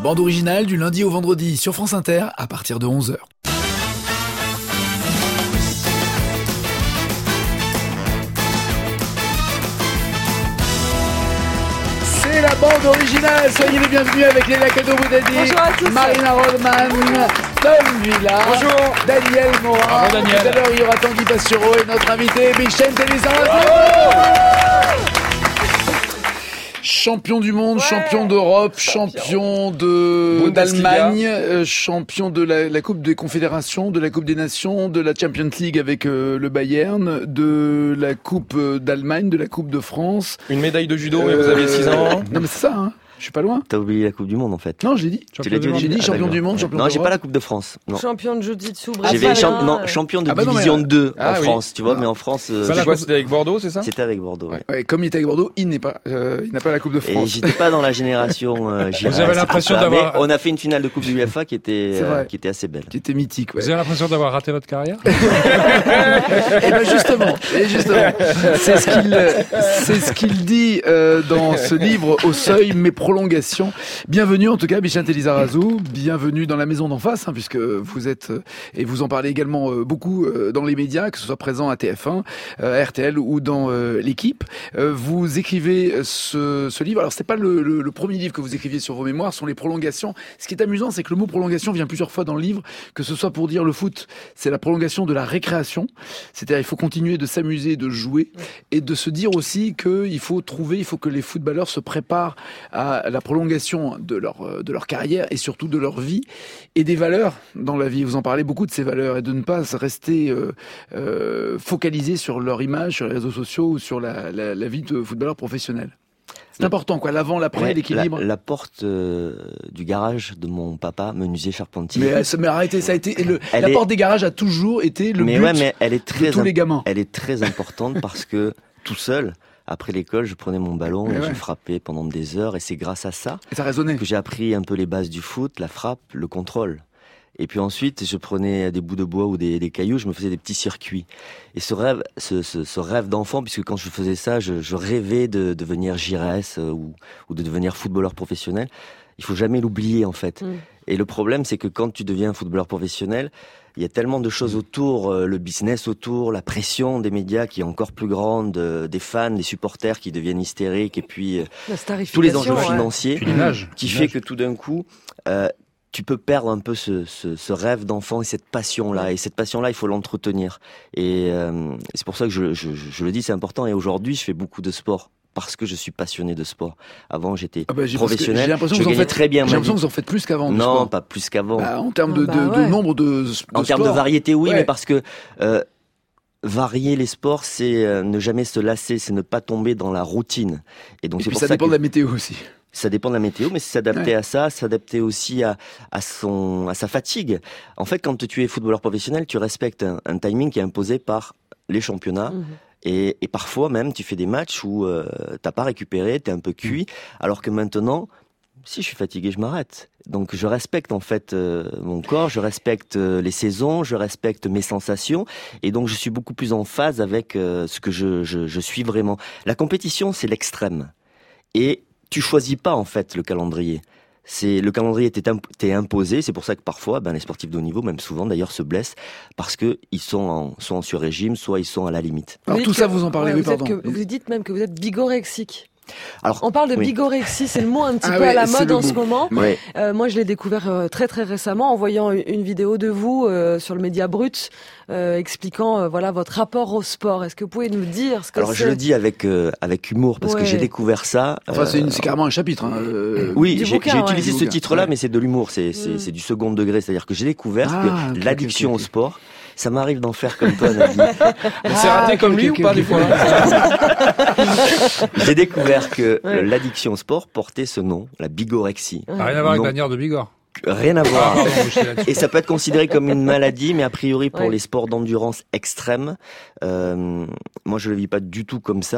bande originale du lundi au vendredi sur France Inter à partir de 11h. C'est la bande originale, soyez les bienvenus avec Léla Cadot-Boudadi, Marina Rodman, Tom Villa, bonjour, Daniel Morin. Bravo, Daniel. Tout à l'heure il y aura Tanguy Pastureau et notre invité Michel Elizarazu. Champion du monde, champion d'Europe, champion d'Allemagne, champion de la Coupe des Confédérations, de la Coupe des Nations, de la Champions League avec le Bayern, de la Coupe d'Allemagne, de la Coupe de France. Une médaille de judo, mais vous aviez 6 ans. Non mais c'est ça, hein. Je suis pas loin. T'as oublié la Coupe du Monde en fait. Non, je l'ai dit. J'ai dit champion du monde, champion d'Europe. Non, j'ai pas la Coupe de France. Non. Champion de jiu-jitsu champion de division 2 en France, tu vois, mais en France. C'était avec Bordeaux, c'est ça? C'était avec Bordeaux. Ouais, comme il était avec Bordeaux, il n'a pas la Coupe de France. Et j'étais pas dans la génération. Vous avez l'impression d'avoir. On a fait une finale de Coupe de l'UEFA qui était assez belle. Qui était mythique. Ouais. Vous avez l'impression d'avoir raté votre carrière? Et ben justement, c'est ce qu'il dit dans ce livre Au seuil, mes prolongations. Bienvenue en tout cas Michel Elizarazu, bienvenue dans la maison d'en face, puisque vous êtes, et vous en parlez également beaucoup dans les médias, que ce soit présent à TF1, RTL ou dans l'équipe. Vous écrivez ce livre, alors c'est pas le premier livre que vous écriviez sur vos mémoires, ce sont les prolongations. Ce qui est amusant, c'est que le mot prolongation vient plusieurs fois dans le livre, que ce soit pour dire le foot, c'est la prolongation de la récréation, c'est-à-dire il faut continuer de s'amuser, de jouer, et de se dire aussi qu'il faut que les footballeurs se préparent à la prolongation de leur carrière et surtout de leur vie et des valeurs dans la vie. Vous en parlez beaucoup de ces valeurs et de ne pas rester focalisé sur leur image, sur les réseaux sociaux ou sur la vie de footballeur professionnel. C'est important, quoi. L'avant, l'après, l'équilibre. La porte du garage de mon papa, menuisier charpentier. Mais arrêtez, ça a été la porte des garages a toujours été le but de tous les gamins. Elle est très importante parce que tout seul. Après l'école, je prenais mon ballon et je frappais pendant des heures. Et c'est grâce à ça que j'ai appris un peu les bases du foot, la frappe, le contrôle. Et puis ensuite, je prenais des bouts de bois ou des cailloux, je me faisais des petits circuits. Et ce rêve d'enfant, puisque quand je faisais ça, je rêvais de devenir Giresse ou de devenir footballeur professionnel. Il faut jamais l'oublier en fait. Et le problème, c'est que quand tu deviens footballeur professionnel, il y a tellement de choses autour, le business autour, la pression des médias qui est encore plus grande, des fans, des supporters qui deviennent hystériques, et puis tous les enjeux financiers, qui fait que tout d'un coup, tu peux perdre un peu ce rêve d'enfant et cette passion-là. Et cette passion-là, il faut l'entretenir. Et c'est pour ça que je le dis, c'est important. Et aujourd'hui, je fais beaucoup de sport. Parce que je suis passionné de sport. Avant, j'étais professionnel. J'ai l'impression que vous en faites très bien. J'ai l'impression que vous en faites plus qu'avant. Non, pas plus qu'avant. En termes de nombre de en termes de variété, oui, mais parce que varier les sports, c'est ne jamais se lasser, c'est ne pas tomber dans la routine. Et donc, puis ça dépend de la météo aussi. Ça dépend de la météo, mais c'est s'adapter à ça, s'adapter aussi à sa fatigue. En fait, quand tu es footballeur professionnel, tu respectes un timing qui est imposé par les championnats. Et parfois même, tu fais des matchs où t'as pas récupéré, t'es un peu cuit, alors que maintenant, si je suis fatigué, je m'arrête. Donc je respecte en fait mon corps, je respecte les saisons, je respecte mes sensations, et donc je suis beaucoup plus en phase avec ce que je suis vraiment. La compétition, c'est l'extrême, et tu choisis pas en fait le calendrier. Le calendrier t'est imposé, c'est pour ça que parfois les sportifs de haut niveau, même souvent d'ailleurs, se blessent parce que ils sont soit en sur-régime, soit ils sont à la limite. Alors tout ça vous en parlez, pardon. Vous dites même que vous êtes bigorexique. Alors, on parle de bigorexie, c'est le mot un petit peu à la mode en ce moment. Ouais. Moi, je l'ai découvert très très récemment en voyant une vidéo de vous sur le Média Brut expliquant votre rapport au sport. Est-ce que vous pouvez nous dire ce que c'est ? Alors, je le dis avec humour parce que j'ai découvert ça. Enfin, c'est carrément un chapitre. Oui, j'ai utilisé ce titre-là, mais c'est de l'humour, c'est du second degré, c'est-à-dire que j'ai découvert que l'addiction au sport. Ça m'arrive d'en faire comme toi, Nadine. C'est raté comme lui ou pas des fois? J'ai découvert que l'addiction au sport portait ce nom, la bigorexie. Rien à voir avec Daniel de Bigorre. Rien à voir. Et ça peut être considéré comme une maladie, mais a priori pour les sports d'endurance extrême, moi je le vis pas du tout comme ça.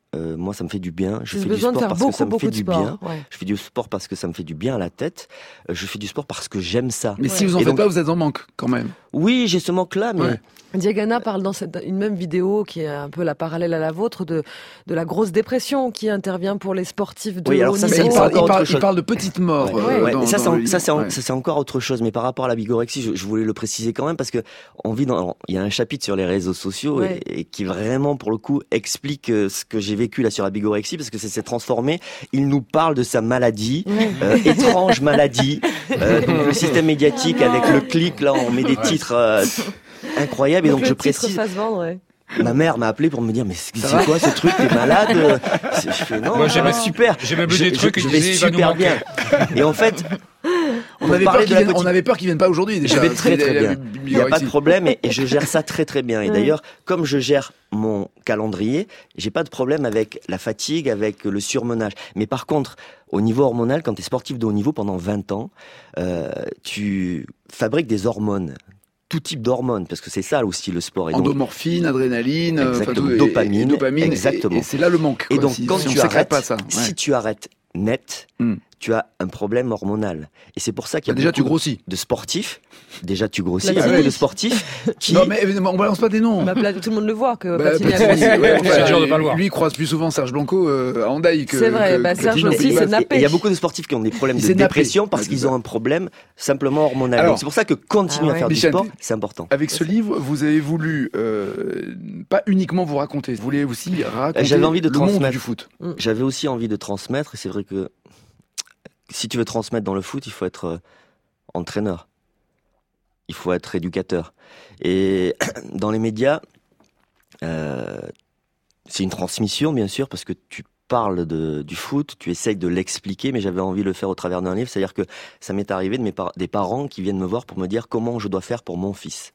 moi ça me fait du bien. Je fais du sport parce que ça me fait du bien. Ouais. Je fais du sport parce que ça me fait du bien à la tête. Je fais du sport parce que j'aime ça. Mais si vous en faites pas, vous êtes en manque quand même. Oui, j'ai ce manque-là, mais... Ouais. Diagana parle dans une même vidéo qui est un peu la parallèle à la vôtre de la grosse dépression qui intervient pour les sportifs de haut niveau. Il parle de petites morts. Ça c'est encore autre chose. Mais par rapport à la bigorexie, je voulais le préciser quand même parce que il y a un chapitre sur les réseaux sociaux et qui vraiment pour le coup explique ce que j'ai vécu là sur la bigorexie parce que ça s'est transformé. Il nous parle de sa maladie, étrange maladie. Donc le système médiatique avec le clic là, on met des titres. Incroyable. Et donc je précise. Ma mère m'a appelé pour me dire mais c'est quoi ce truc, t'es malade? Je fais non, moi, super. J'ai même lu des trucs je vais super bien. Et en fait, on avait peur qu'ils viennent pas aujourd'hui déjà. Je vais très bien. Il n'y a pas de problème et je gère ça très très bien. Et d'ailleurs, comme je gère mon calendrier, j'ai pas de problème avec la fatigue, avec le surmenage. Mais par contre, au niveau hormonal, quand tu es sportif de haut niveau pendant 20 ans, tu fabriques des hormones. Tout type d'hormones, parce que c'est ça aussi le sport. Endomorphine, adrénaline, dopamine, exactement. Et c'est là le manque. Et donc, quand tu arrêtes, pas ça, si tu arrêtes net, tu as un problème hormonal. Et c'est pour ça qu'il y a déjà tu grossis. De sportifs. Déjà tu grossis. Il y a beaucoup de sportifs qui... Non mais on balance pas des noms. Tout le monde le voit que Platini c'est dur de pas le voir. Lui il croise plus souvent Serge Blanco à Hendaye que... C'est vrai, Serge aussi c'est nappé. Il y a beaucoup de sportifs qui ont des problèmes de dépression parce qu'ils ont un problème simplement hormonal. Donc c'est pour ça que continuer à faire du sport, c'est important. Avec ce livre, vous avez voulu pas uniquement vous raconter, vous voulez aussi raconter le monde du foot. J'avais aussi envie de transmettre et c'est vrai que si tu veux transmettre dans le foot, il faut être entraîneur. Il faut être éducateur. Et dans les médias, c'est une transmission, bien sûr, parce que tu parles du foot, tu essayes de l'expliquer, mais j'avais envie de le faire au travers d'un livre. C'est-à-dire que ça m'est arrivé des parents qui viennent me voir pour me dire comment je dois faire pour mon fils.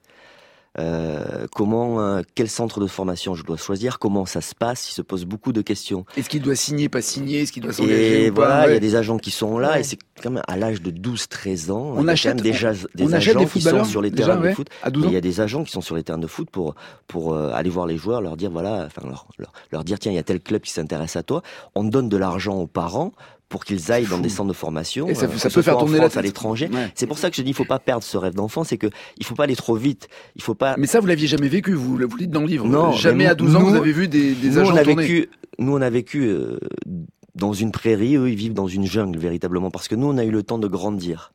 Quel centre de formation je dois choisir, comment ça se passe, il se pose beaucoup de questions. Est-ce qu'il doit signer, pas signer, est-ce qu'il doit s'engager ou voilà, pas, il y a des agents qui sont là et c'est quand même à l'âge de 12-13 ans, on achète des agents qui sont sur les terrains de foot. Il y a des agents qui sont sur les terrains de foot pour aller voir les joueurs, leur dire voilà, enfin leur dire tiens, il y a tel club qui s'intéresse à toi, on donne de l'argent aux parents pour qu'ils aillent dans des centres de formation, et ça peut faire tourner la tête à l'étranger. Ouais. C'est pour ça que je dis il faut pas perdre ce rêve d'enfant, c'est que il faut pas aller trop vite, il faut pas. Mais ça vous l'aviez jamais vécu, vous le dites dans le livre. Non, jamais à 12 ans vous avez vu des agents tourner. Nous on a vécu dans une prairie, eux ils vivent dans une jungle véritablement parce que nous on a eu le temps de grandir.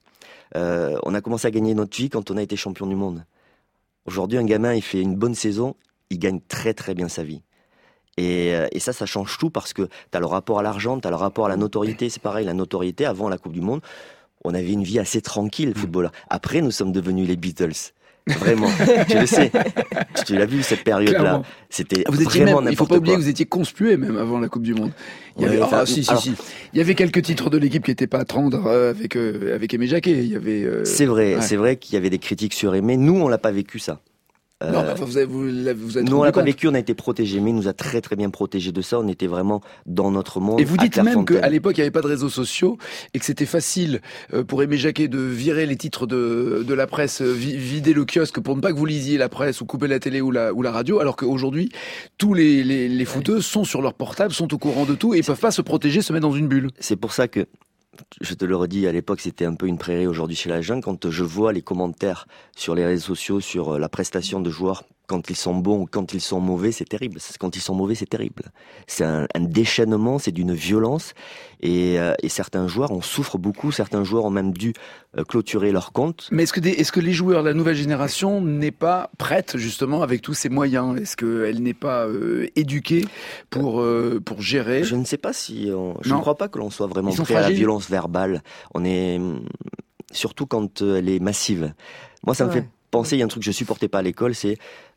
On a commencé à gagner notre vie quand on a été champion du monde. Aujourd'hui un gamin il fait une bonne saison, il gagne très très bien sa vie. Et ça change tout parce que t'as le rapport à l'argent, t'as le rapport à la notoriété. C'est pareil, la notoriété, avant la Coupe du Monde, on avait une vie assez tranquille, footballeur. Après, nous sommes devenus les Beatles. Vraiment, tu le sais. Tu l'as vu, cette période-là. Clairement. C'était vraiment n'importe quoi. Il faut pas oublier que vous étiez conspué même avant la Coupe du Monde. Il y avait, Il y avait quelques titres de l'équipe qui n'étaient pas à tendre avec Aimé Jacquet. Il y avait. C'est vrai qu'il y avait des critiques sur Aimé. Nous, on l'a pas vécu ça. Non, vous êtes nous on l'a pas vécu, on a été protégés, mais il nous a très très bien protégés de ça. On était vraiment dans notre monde. Et vous dites même qu'à l'époque il n'y avait pas de réseaux sociaux et que c'était facile pour Aimé Jacquet de virer les titres de la presse, vider le kiosque pour ne pas que vous lisiez la presse ou couper la télé ou la radio, alors qu'aujourd'hui tous les footeux sont sur leur portable, sont au courant de tout et ils peuvent pas se protéger, se mettre dans une bulle. C'est pour ça que je te le redis, à l'époque c'était un peu une prairie, aujourd'hui chez la jungle. Quand je vois les commentaires sur les réseaux sociaux sur la prestation de joueurs, quand ils sont bons ou quand ils sont mauvais, c'est terrible. Quand ils sont mauvais, c'est terrible. C'est un déchaînement, c'est d'une violence. Et certains joueurs en souffrent beaucoup. Certains joueurs ont même dû clôturer leur compte. Mais est-ce que les joueurs de la nouvelle génération n'est pas prête justement avec tous ces moyens? Est-ce qu'elle n'est pas éduquée pour gérer? Je ne sais pas si... je ne crois pas que l'on soit vraiment prêt à la violence verbale. On est... Surtout quand elle est massive. Moi, ça me fait penser, il y a un truc que je supportais pas à l'école, c'est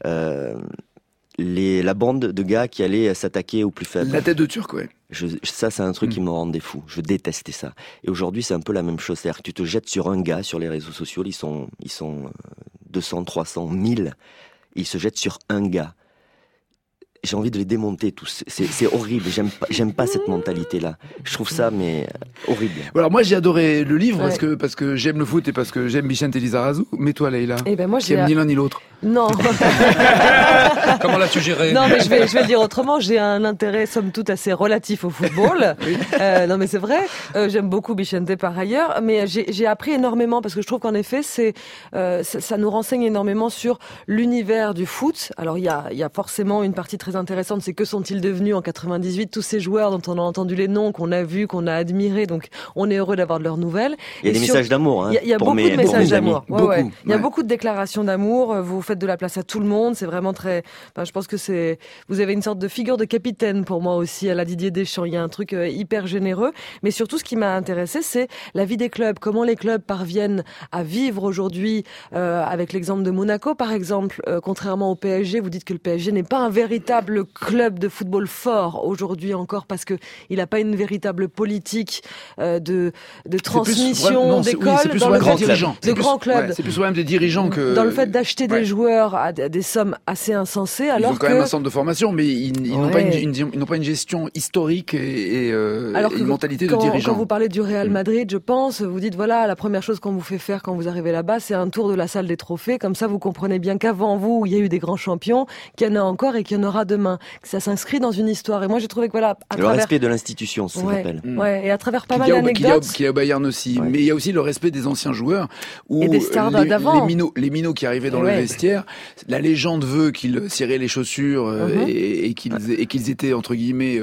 la bande de gars qui allaient s'attaquer aux plus faibles. La tête de Turc, ouais. Ça, c'est un truc qui me rendait fou. Je détestais ça. Et aujourd'hui, c'est un peu la même chose. C'est-à-dire que tu te jettes sur un gars sur les réseaux sociaux, ils sont 200, 300, 1000. Ils se jettent sur un gars. j'ai envie de les démonter tous. C'est horrible. J'aime pas cette mentalité-là. Je trouve ça, mais horrible. Alors moi, j'ai adoré le livre parce que j'aime le foot et parce que j'aime Bichente Lizarazu. Mais toi, Leïla, moi, qui aime ni l'un ni l'autre. Non. Comment l'as-tu géré? Non, mais je vais le dire autrement. J'ai un intérêt, somme toute, assez relatif au football. Oui. Non, mais c'est vrai. J'aime beaucoup Bichente par ailleurs, mais j'ai appris énormément parce que je trouve qu'en effet, ça nous renseigne énormément sur l'univers du foot. Alors il y a forcément une partie très intéressante, c'est que sont-ils devenus en 98 tous ces joueurs dont on a entendu les noms, qu'on a vus, qu'on a admirés. Donc on est heureux d'avoir de leurs nouvelles. Il y a des messages d'amour. Il y a beaucoup de messages d'amour. Ouais. Il y a beaucoup de déclarations d'amour. Vous faites de la place à tout le monde. C'est vraiment très. Enfin, je pense que vous avez une sorte de figure de capitaine pour moi aussi à la Didier Deschamps. Il y a un truc hyper généreux. Mais surtout, ce qui m'a intéressé, c'est la vie des clubs. Comment les clubs parviennent à vivre aujourd'hui. Avec l'exemple de Monaco, par exemple, contrairement au PSG, vous dites que le PSG n'est pas un véritable club de football fort aujourd'hui encore parce que il n'a pas une véritable politique de transmission d'école dans le fait de grands clubs. Ouais, c'est plus même des dirigeants que dans le fait d'acheter des joueurs à des sommes assez insensées. Alors ils ont quand même un centre de formation, mais ils n'ont pas une gestion historique et une mentalité de dirigeant. Quand vous parlez du Real Madrid, je pense, vous dites voilà, la première chose qu'on vous fait faire quand vous arrivez là-bas, c'est un tour de la salle des trophées. Comme ça, vous comprenez bien qu'avant vous, il y a eu des grands champions, qu'il y en a encore et qu'il y en aura demain. Que ça s'inscrit dans une histoire. Et moi, j'ai trouvé que le respect de l'institution, ça s'appelle. Ouais, et à travers pas mal d'anecdotes. Qu'il y a au Bayern aussi. Ouais. Mais il y a aussi le respect des anciens joueurs. Et des stars d'avant. Les minots qui arrivaient dans le vestiaire. La légende veut qu'ils ciraient les chaussures et qu'ils étaient, entre guillemets,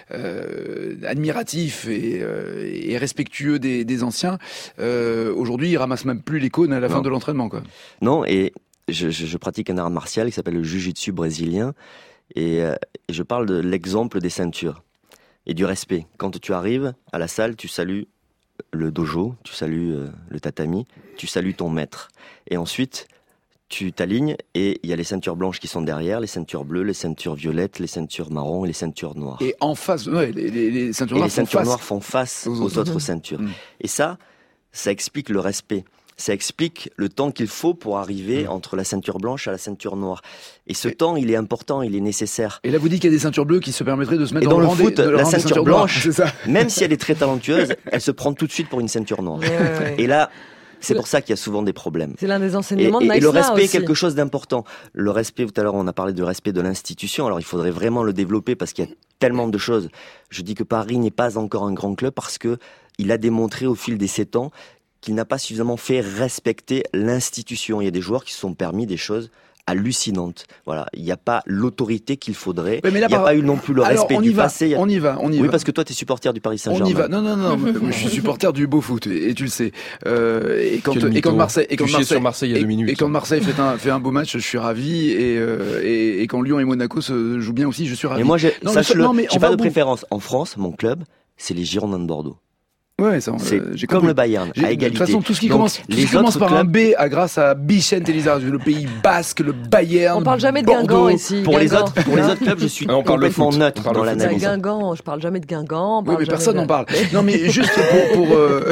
admiratifs et respectueux des anciens. Aujourd'hui, ils ramassent même plus les cônes à la fin de l'entraînement, quoi. Non, et je pratique un art martial qui s'appelle le jiu-jitsu brésilien et je parle de l'exemple des ceintures et du respect. Quand tu arrives à la salle, tu salues le dojo, tu salues le tatami, tu salues ton maître. Et ensuite, tu t'alignes et il y a les ceintures blanches qui sont derrière, les ceintures bleues, les ceintures violettes, les ceintures marron et les ceintures noires. Et en face, les ceintures noires font face aux autres ceintures. Et ça explique le respect. Ça explique le temps qu'il faut pour arriver entre la ceinture blanche à la ceinture noire. Et ce temps, il est important, il est nécessaire. Et là, vous dites qu'il y a des ceintures bleues qui se permettraient de se mettre dans le foot. La ceinture blanche, c'est ça. Même si elle est très talentueuse, elle se prend tout de suite pour une ceinture noire. Et là, c'est pour ça qu'il y a souvent des problèmes. C'est l'un des enseignements de Naïsla. Et le respect est quelque chose d'important. Le respect, tout à l'heure, on a parlé de respect de l'institution. Alors, il faudrait vraiment le développer parce qu'il y a tellement de choses. Je dis que Paris n'est pas encore un grand club parce que il a démontré au fil des 7 ans qu'il n'a pas suffisamment fait respecter l'institution. Il y a des joueurs qui se sont permis des choses hallucinantes. Voilà, il n'y a pas l'autorité qu'il faudrait. Il n'y a pas eu non plus le respect du passé. On y va. Oui, parce que toi, tu es supporter du Paris Saint-Germain. On y va. Non. Je suis supporter du beau foot et tu le sais. Et quand Marseille, sur Marseille il y a 2 minutes. Et quand Marseille fait un beau match, je suis ravi. Et quand Lyon et Monaco se jouent bien aussi, je suis ravi. Et moi, j'ai pas de préférence. En France, mon club, c'est les Girondins de Bordeaux. Ouais, c'est comme le Bayern, à égalité. De toute façon, tout ce qui commence par un B grâce à Bichente Lizarazu, le Pays Basque, le Bayern. On parle jamais de Bordeaux. Guingamp ici. Pour les autres clubs, je suis complètement neutre dans l'analyse. Guingamp, je parle jamais de Guingamp. Oui, mais personne n'en parle. Non, mais juste pour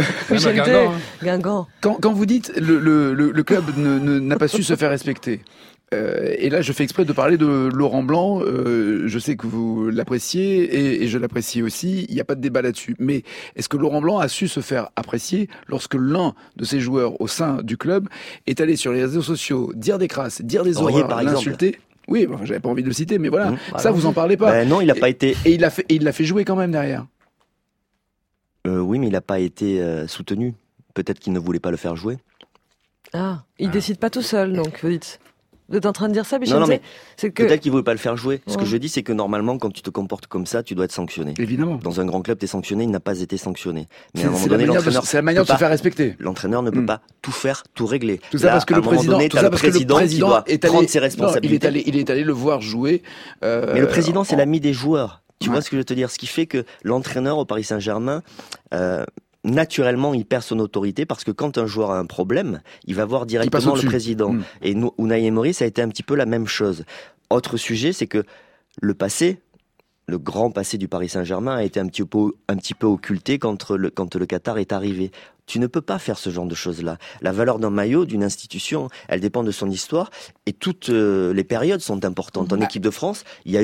Guingamp. Quand vous dites le club n'a pas su se faire respecter. Et là, je fais exprès de parler de Laurent Blanc. Je sais que vous l'appréciez et je l'apprécie aussi. Il n'y a pas de débat là-dessus. Mais est-ce que Laurent Blanc a su se faire apprécier lorsque l'un de ses joueurs au sein du club est allé sur les réseaux sociaux dire des crasses, dire des horreurs, l'insulter? Oui, j'avais pas envie de le citer, mais voilà. Ça, vous en parlez pas. Non, il n'a pas été. Et il l'a fait jouer quand même derrière. Oui, mais il n'a pas été soutenu. Peut-être qu'il ne voulait pas le faire jouer. Ah, il décide pas tout seul, donc vous dites. Vous êtes en train de dire ça, Bichente? Non, mais peut-être qu'il ne voulait pas le faire jouer. Ce que je dis, c'est que normalement, quand tu te comportes comme ça, tu dois être sanctionné. Évidemment. Dans un grand club, tu es sanctionné, il n'a pas été sanctionné. Mais à un moment donné, c'est la manière de se faire respecter. L'entraîneur ne peut pas tout faire, tout régler. Tout ça parce que le président qui doit prendre ses responsabilités. Il est allé le voir jouer. Mais le président, c'est l'ami des joueurs. Tu vois ce que je veux te dire? Ce qui fait que l'entraîneur au Paris Saint-Germain, naturellement, il perd son autorité parce que quand un joueur a un problème, il va voir directement le président. Et Unai Emery, ça a été un petit peu la même chose. Autre sujet, c'est que le passé, le grand passé du Paris Saint-Germain a été un petit peu occulté quand le Qatar est arrivé. Tu ne peux pas faire ce genre de choses-là. La valeur d'un maillot, d'une institution, elle dépend de son histoire et toutes les périodes sont importantes. En équipe de France, il y a eu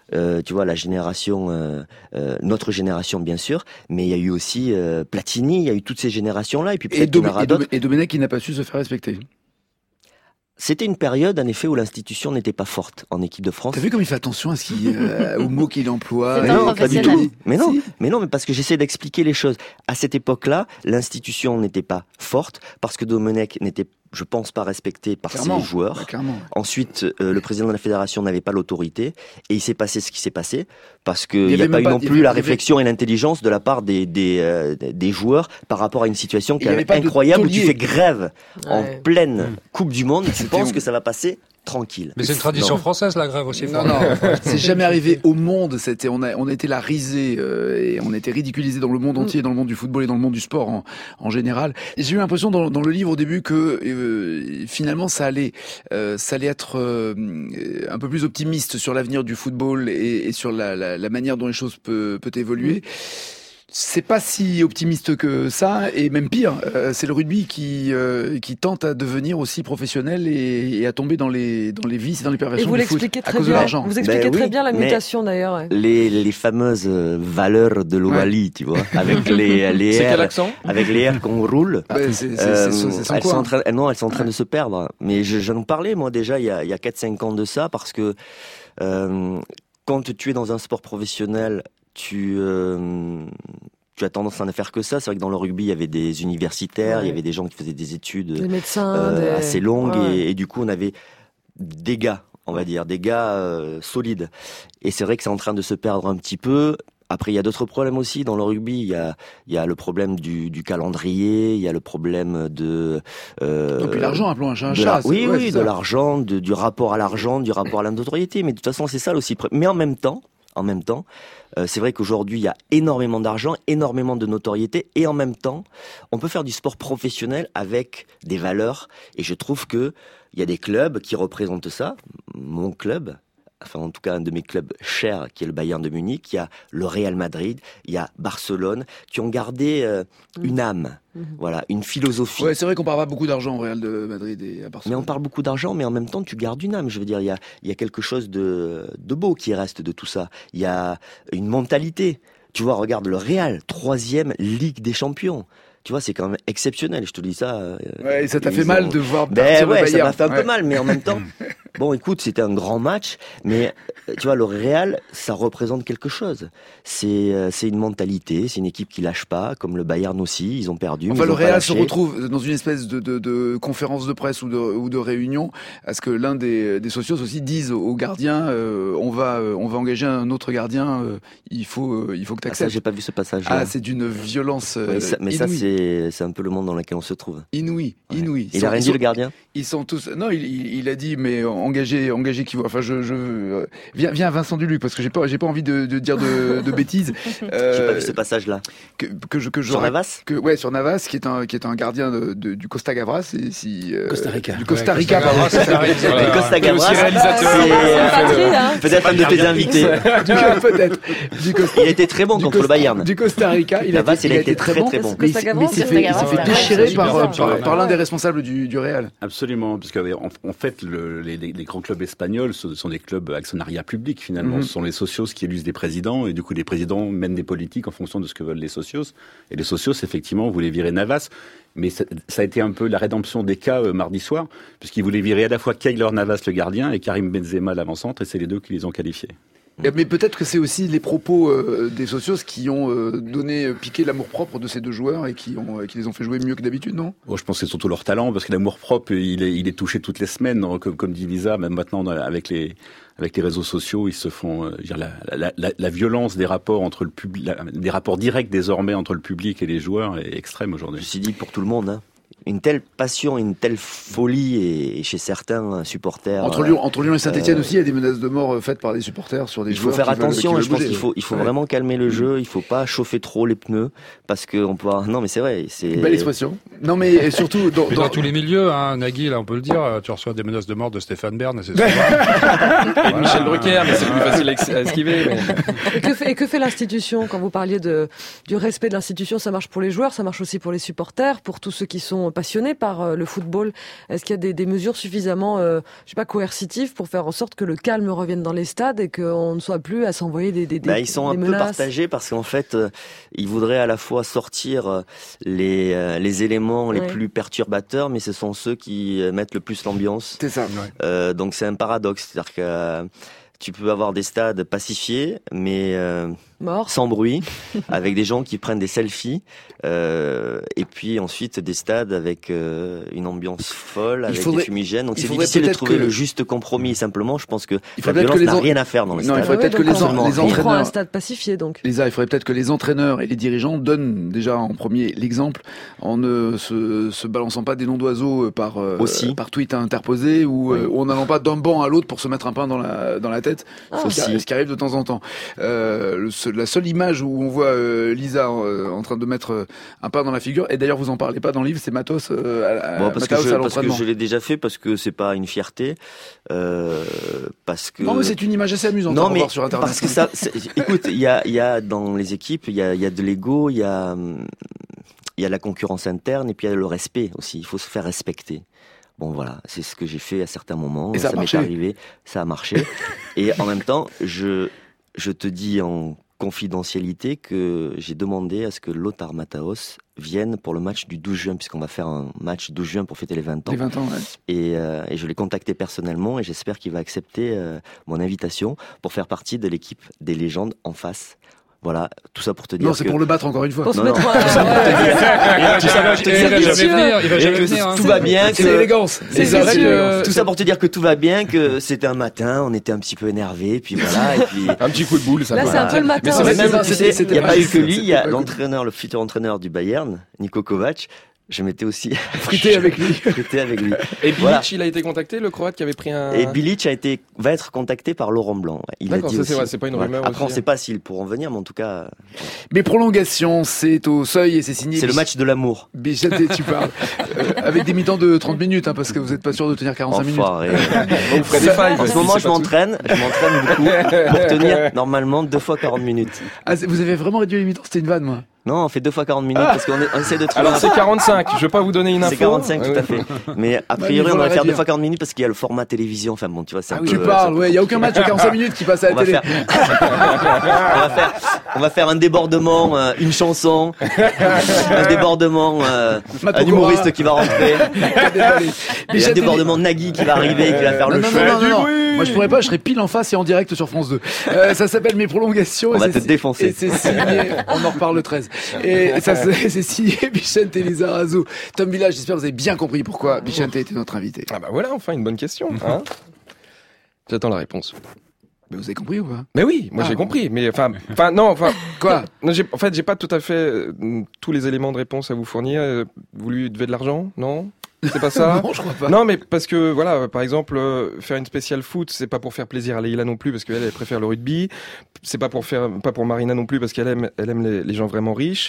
tu vois, la génération, notre génération bien sûr, mais il y a eu aussi Platini, il y a eu toutes ces générations-là, et puis peut-être et Domenech qui n'a pas su se faire respecter. C'était une période, en effet, où l'institution n'était pas forte en équipe de France. T'as vu comme il fait attention à aux mots qu'il emploie? Non, pas du tout. Mais parce que j'essaie d'expliquer les choses. À cette époque-là, l'institution n'était pas forte parce que Domenech n'était, je pense, pas respecté par ses joueurs. Ensuite, le président de la fédération n'avait pas l'autorité et il s'est passé ce qui s'est passé parce qu'il n'y a pas eu non plus la réflexion et l'intelligence de la part des joueurs par rapport à une situation qui est incroyable où tu fais grève en pleine Coupe du Monde. Tu penses que ça va passer tranquille. Mais c'est une tradition française, la grève aussi. Non, c'est jamais arrivé au monde. On a été la risée et on a été ridiculisé dans le monde entier, dans le monde du football et dans le monde du sport en général. Et j'ai eu l'impression dans le livre au début que finalement ça allait être un peu plus optimiste sur l'avenir du football et sur la manière dont les choses peut évoluer. C'est pas si optimiste que ça, et même pire, c'est le rugby qui tente à devenir aussi professionnel et à tomber dans les vices et dans les perversions du foot à cause de l'argent. Vous expliquez très bien la mutation d'ailleurs. Ouais. Les fameuses valeurs de l'Ovalie, tu vois, avec les airs qu'on roule. Elles sont en train de se perdre. Mais j'en parlais moi déjà il y a 4-5 ans de ça, parce que quand tu es dans un sport professionnel, tu as tendance à ne faire que ça. C'est vrai que dans le rugby, il y avait des universitaires, il y avait des gens qui faisaient des études des médecins, assez longues, et du coup, on avait des gars, on va dire, des gars solides. Et c'est vrai que c'est en train de se perdre un petit peu. Après, il y a d'autres problèmes aussi dans le rugby. Il y a le problème du calendrier, il y a le problème de... Et puis l'argent, appelons un chat un chat. Oui, de l'argent, du rapport à l'argent, du rapport à la notoriété. Mais de toute façon, c'est ça aussi. Mais en même temps, c'est vrai qu'aujourd'hui, il y a énormément d'argent, énormément de notoriété, et en même temps, on peut faire du sport professionnel avec des valeurs. Et je trouve que il y a des clubs qui représentent ça. Mon club, enfin en tout cas un de mes clubs chers, qui est le Bayern de Munich, il y a le Real Madrid, il y a Barcelone, qui ont gardé une âme. Voilà, une philosophie. Ouais, c'est vrai qu'on parle pas beaucoup d'argent au Real de Madrid et à Barcelone. Mais on parle beaucoup d'argent, mais en même temps, tu gardes une âme. Je veux dire, il y a quelque chose de beau qui reste de tout ça. Il y a une mentalité. Tu vois, regarde le Real, 3e Ligue des Champions. Tu vois, c'est quand même exceptionnel. Je te dis ça. Ouais, et ça t'a fait mal de voir partir le Bayern. Ça m'a fait un peu mal, mais en même temps, bon, écoute, c'était un grand match, mais tu vois, le Real, ça représente quelque chose. C'est une mentalité, c'est une équipe qui lâche pas, comme le Bayern aussi. Ils ont perdu. Enfin, le Real se retrouve dans une espèce de conférence de presse ou de réunion, à ce que l'un des socios aussi dise aux gardiens, on va engager un autre gardien. Il faut que t'acceptes. Ça, j'ai pas vu ce passage-là. Ah, c'est d'une violence. Mais ça, c'est un peu le monde dans lequel on se trouve. Inouï. Il a rien dit, le gardien? Ils sont tous. Non, il a dit, mais engagez qui voit. Enfin, viens Vincent Duluc, parce que j'ai pas envie de dire de bêtises. J'ai pas vu ce passage-là. Sur Navas? Sur Navas, qui est un gardien du Costa Gavras. Costa Rica. Du Costa Rica, pardon. Costa Gavras, c'est peut-être un de tes invités. Peut-être. Il a été très bon contre le Bayern. Du Costa Rica, Navas, il a été très très bon. Mais il s'est fait déchirer par l'un des responsables du Real. Absolument, parce qu'en fait, les grands clubs espagnols, ce sont des clubs actionnariat public finalement. Ce sont les socios qui élisent des présidents, et du coup les présidents mènent des politiques en fonction de ce que veulent les socios. Et les socios, effectivement, voulaient virer Navas. Mais ça a été un peu la rédemption des cas mardi soir, puisqu'ils voulaient virer à la fois Keylor Navas, le gardien, et Karim Benzema, l'avant-centre, et c'est les deux qui les ont qualifiés. Mais peut-être que c'est aussi les propos des socios qui ont piqué l'amour-propre de ces deux joueurs et qui les ont fait jouer mieux que d'habitude, non? Je pense que c'est surtout leur talent, parce que l'amour-propre, il est touché toutes les semaines, comme dit Lisa, même maintenant avec les réseaux sociaux, ils se font la violence des rapports entre le public, des rapports directs désormais entre le public et les joueurs est extrême aujourd'hui. Je suis dit pour tout le monde, hein. Une telle passion, une telle folie, et chez certains supporters. Entre Lyon et Saint-Etienne aussi, il y a des menaces de mort faites par des supporters sur des joueurs. Il faut faire attention, je pense qu'il faut vraiment calmer le jeu, il faut pas chauffer trop les pneus, parce que on peut. Non, mais c'est vrai, c'est. Une belle expression. Non, mais surtout dans tous les milieux, hein, Nagui, là, on peut le dire, tu reçois des menaces de mort de Stéphane Bern, c'est souvent. Et de Michel Drucker, mais c'est plus facile à esquiver. Mais... Et que fait l'institution quand vous parliez du respect de l'institution? Ça marche pour les joueurs, ça marche aussi pour les supporters, pour tous ceux qui sont passionnés par le football. Est-ce qu'il y a des mesures suffisamment, coercitives pour faire en sorte que le calme revienne dans les stades et qu'on ne soit plus à s'envoyer des ils sont un peu partagés parce qu'en fait, ils voudraient à la fois sortir les éléments les plus perturbateurs, mais ce sont ceux qui mettent le plus l'ambiance. C'est ça. Donc c'est un paradoxe, c'est-à-dire que tu peux avoir des stades pacifiés, mais sans bruit, avec des gens qui prennent des selfies, et puis ensuite des stades avec une ambiance folle, avec des fumigènes. Donc c'est difficile de trouver le juste compromis. Simplement, je pense que la violence n'a rien à faire dans les stades. Il faudrait peut-être que les entraîneurs, un stade pacifié, donc. Lisa, il faudrait peut-être que les entraîneurs et les dirigeants donnent déjà en premier l'exemple en ne se balançant pas des noms d'oiseaux par tweet interposé ou en n'allant pas d'un banc à l'autre pour se mettre un pain dans la tête. Ce qui arrive de temps en temps. La seule image où on voit Lisa en train de mettre un pain dans la figure, et d'ailleurs vous en parlez pas dans le livre, c'est matos parce que je l'ai déjà fait, parce que c'est pas une fierté, parce que... Non, mais c'est une image assez amusante à voir sur Internet. Parce que ça, écoute, il y a dans les équipes, il y a de l'ego, il y a la concurrence interne, et puis il y a le respect aussi, il faut se faire respecter. Bon voilà, c'est ce que j'ai fait à certains moments, et ça m'est arrivé, ça a marché, et en même temps, je te dis en confidentialité que j'ai demandé à ce que Lothar Matthäus vienne pour le match du 12 juin, puisqu'on va faire un match 12 juin pour fêter les 20 ans. Les 20 ans, ouais. Et je l'ai contacté personnellement, et j'espère qu'il va accepter mon invitation pour faire partie de l'équipe des légendes en face. Voilà, tout ça pour te dire. Non, c'est pour le battre encore une fois. Tout ça pour te dire. Tout va bien. C'est l'élégance. Tout ça pour te dire que tout va bien, que c'était un matin, on était un petit peu énervés, puis voilà, et puis. Un petit coup de boule, ça. Là, c'est un peu le matin. Mais il n'y a pas eu que lui, il y a le futur entraîneur du Bayern, Niko Kovac. Je m'étais aussi frité avec lui. Et Bilic, il a été contacté, le Croate qui avait pris un... Et Bilic va être contacté par Laurent Blanc. Il a dit c'est pas une rumeur. Après, on ne sait pas s'ils pourront venir, mais en tout cas... Mais prolongation, c'est au seuil et c'est signé... C'est le match de l'amour. Bichette, tu parles. Avec des mi-temps de 30 minutes, parce que vous n'êtes pas sûr de tenir 45 minutes. Vous ferez des failles. En ce moment, je m'entraîne beaucoup pour tenir normalement 2 fois 40 minutes. Ah, vous avez vraiment réduit les mi-temps, c'était une vanne, moi. Non, on fait 2 fois 40 minutes parce qu'on essaie de trouver... Alors c'est 45, je vais pas vous donner une info. C'est 45, tout à fait. Mais a priori, on va faire 2 fois 40 minutes parce qu'il y a le format télévision. Enfin bon, tu vois, c'est un peu... Tu parles, il y a aucun match de 45 minutes qui passe à la télé. On va faire un débordement, une chanson, un débordement, un humoriste qui va rentrer, et un débordement Nagui qui va arriver et qui va faire le show. Non. Moi je pourrais pas, je serais pile en face et en direct sur France 2. Ça s'appelle Mes prolongations. On va te défoncer. Et c'est signé, on en reparle le 13. Et ça c'est signé Bichente Lizarazu. Tom Village, j'espère que vous avez bien compris pourquoi Bichente était notre invité. Ah bah voilà, enfin une bonne question. Hein. J'attends la réponse. Mais vous avez compris ou pas? Mais oui, moi j'ai compris. Mais quoi? Non, j'ai pas tout à fait tous les éléments de réponse à vous fournir. Vous lui devez de l'argent, non? C'est pas ça? Non, je crois pas. Non, mais parce que voilà, par exemple, faire une spéciale foot, c'est pas pour faire plaisir à Leïla non plus, parce qu'elle préfère le rugby. C'est pas pour Marina non plus, parce qu'elle aime les gens vraiment riches.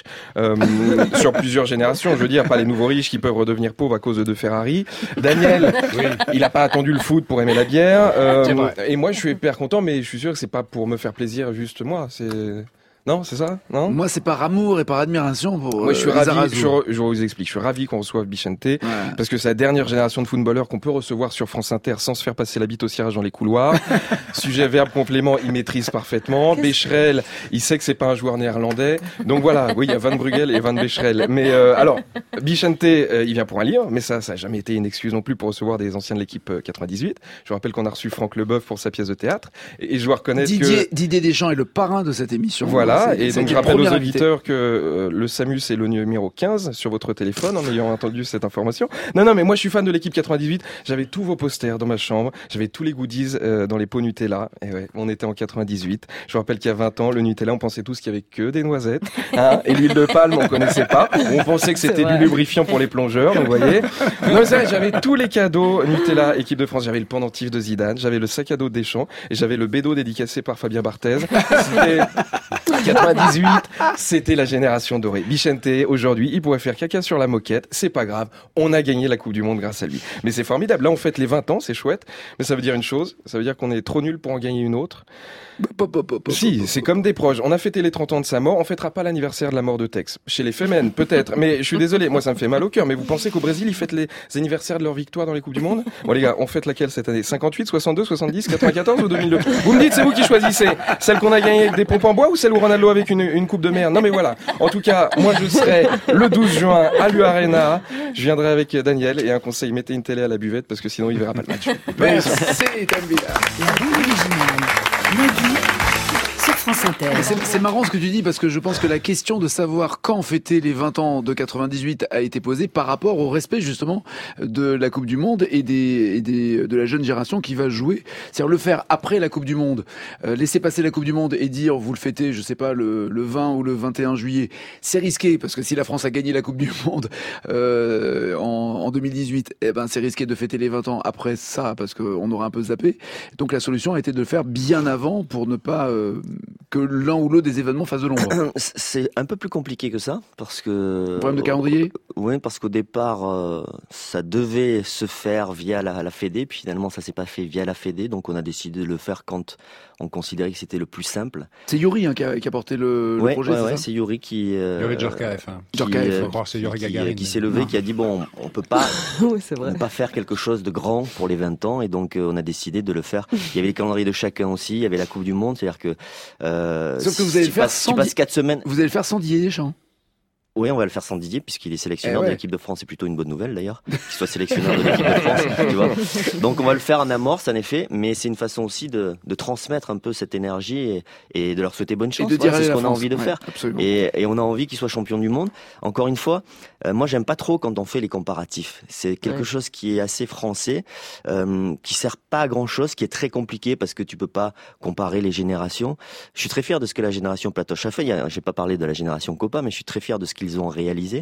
Sur plusieurs générations, je veux dire, pas les nouveaux riches qui peuvent redevenir pauvres à cause de Ferrari. Daniel, il a pas attendu le foot pour aimer la bière. Et moi, je suis hyper content, mais je suis sûr que c'est pas pour me faire plaisir juste moi. Non, c'est ça? Non? Moi, c'est par amour et par admiration pour moi, je suis ravi, je vous explique, je suis ravi qu'on reçoive Bichente, parce que c'est la dernière génération de footballeurs qu'on peut recevoir sur France Inter sans se faire passer la bite au cirage dans les couloirs. Sujet, verbe, complément, il maîtrise parfaitement. Becherel, il sait que c'est pas un joueur néerlandais. Donc voilà, oui, il y a Van Brugel et Van Becherel. Mais alors, Bichente, il vient pour un livre, mais ça a jamais été une excuse non plus pour recevoir des anciens de l'équipe 98. Je vous rappelle qu'on a reçu Franck Leboeuf pour sa pièce de théâtre. Et je dois reconnaître Didier Deschamps est le parrain de cette émission. Voilà. Et donc je rappelle aux auditeurs que le SAMU c'est le numéro 15 sur votre téléphone en ayant entendu cette information. Non, mais moi je suis fan de l'équipe 98. J'avais tous vos posters dans ma chambre. J'avais tous les goodies dans les pots Nutella. Et ouais, on était en 98. Je vous rappelle qu'il y a 20 ans, le Nutella, on pensait tous qu'il y avait que des noisettes. Hein, et l'huile de palme, on connaissait pas. On pensait que c'était du lubrifiant pour les plongeurs, vous voyez. Non, mais ça, j'avais tous les cadeaux Nutella, équipe de France. J'avais le pendentif de Zidane, j'avais le sac à dos de Deschamps et j'avais le bédo dédicacé par Fabien Barthez. 98, c'était la génération dorée. Bichente, aujourd'hui, il pourrait faire caca sur la moquette, c'est pas grave, on a gagné la Coupe du Monde grâce à lui. Mais c'est formidable, là on fête les 20 ans, c'est chouette, mais ça veut dire une chose, ça veut dire qu'on est trop nul pour en gagner une autre. Si, c'est comme des proches. On a fêté les 30 ans de sa mort, on fêtera pas l'anniversaire de la mort de Tex. Chez les Femmes, peut-être, mais je suis désolé, moi ça me fait mal au cœur, mais vous pensez qu'au Brésil, ils fêtent les anniversaires de leur victoire dans les Coupes du Monde? Bon les gars, on fête laquelle cette année? 58, 62, 70, 94 ou 2002? Vous me dites, c'est vous qui choisissez. Celle qu'on a gagnée avec des pompes en bois ou celle où Ronaldo avec une coupe de mer? Non mais voilà. En tout cas, moi je serai le 12 juin à l'U Arena. Je viendrai avec Daniel et un conseil, mettez une télé à la buvette parce que sinon il verra pas le match. Merci, Tambila. La bande originale. Nagui sur France Inter. C'est marrant ce que tu dis parce que je pense que la question de savoir quand fêter les 20 ans de 98 a été posée par rapport au respect justement de la Coupe du Monde et de la jeune génération qui va jouer. C'est-à-dire le faire après la Coupe du Monde, laisser passer la Coupe du Monde et dire vous le fêtez, je sais pas, le 20 ou le 21 juillet. C'est risqué parce que si la France a gagné la Coupe du Monde en 2018, eh ben c'est risqué de fêter les 20 ans après ça parce qu'on aura un peu zappé. Donc la solution a été de le faire bien avant pour ne pas que l'un ou l'autre des événements fasse de l'ombre. C'est un peu plus compliqué que ça, parce que... Problème de calendrier ? Oui, parce qu'au départ, ça devait se faire via la Fédé, puis finalement ça s'est pas fait via la Fédé, donc on a décidé de le faire quand on considérait que c'était le plus simple. C'est Yuri qui a porté le projet, c'est ça ? C'est Yuri qui... Yuri Djorkaeff. C'est Yuri Gagarin. Qui s'est levé, qui a dit, bon, on peut pas, oui, c'est vrai. on peut pas faire quelque chose de grand pour les 20 ans, et donc on a décidé de le faire. Il y avait les calendriers de chacun aussi, il y avait la Coupe du Monde, c'est-à-dire que... Sauf que vous allez le faire sans... Tu passes 4 semaines... Vous allez le faire sans Didier Deschamps. Oui, on va le faire sans Didier, puisqu'il est sélectionneur de l'équipe de France. C'est plutôt une bonne nouvelle, d'ailleurs, qu'il soit sélectionneur de l'équipe de France, tu vois. Donc, on va le faire en amorce, en effet, mais c'est une façon aussi de transmettre un peu cette énergie et de leur souhaiter bonne chance. Et de dire c'est ce qu'on France. a envie de faire. Et on a envie qu'ils soient champions du monde. Encore une fois, moi, j'aime pas trop quand on fait les comparatifs. C'est quelque chose qui est assez français, qui sert pas à grand chose, qui est très compliqué parce que tu peux pas comparer les générations. Je suis très fier de ce que la génération Platoche a fait. J'ai pas parlé de la génération Copa, mais je suis très fier de ce qu'ils ont réalisé.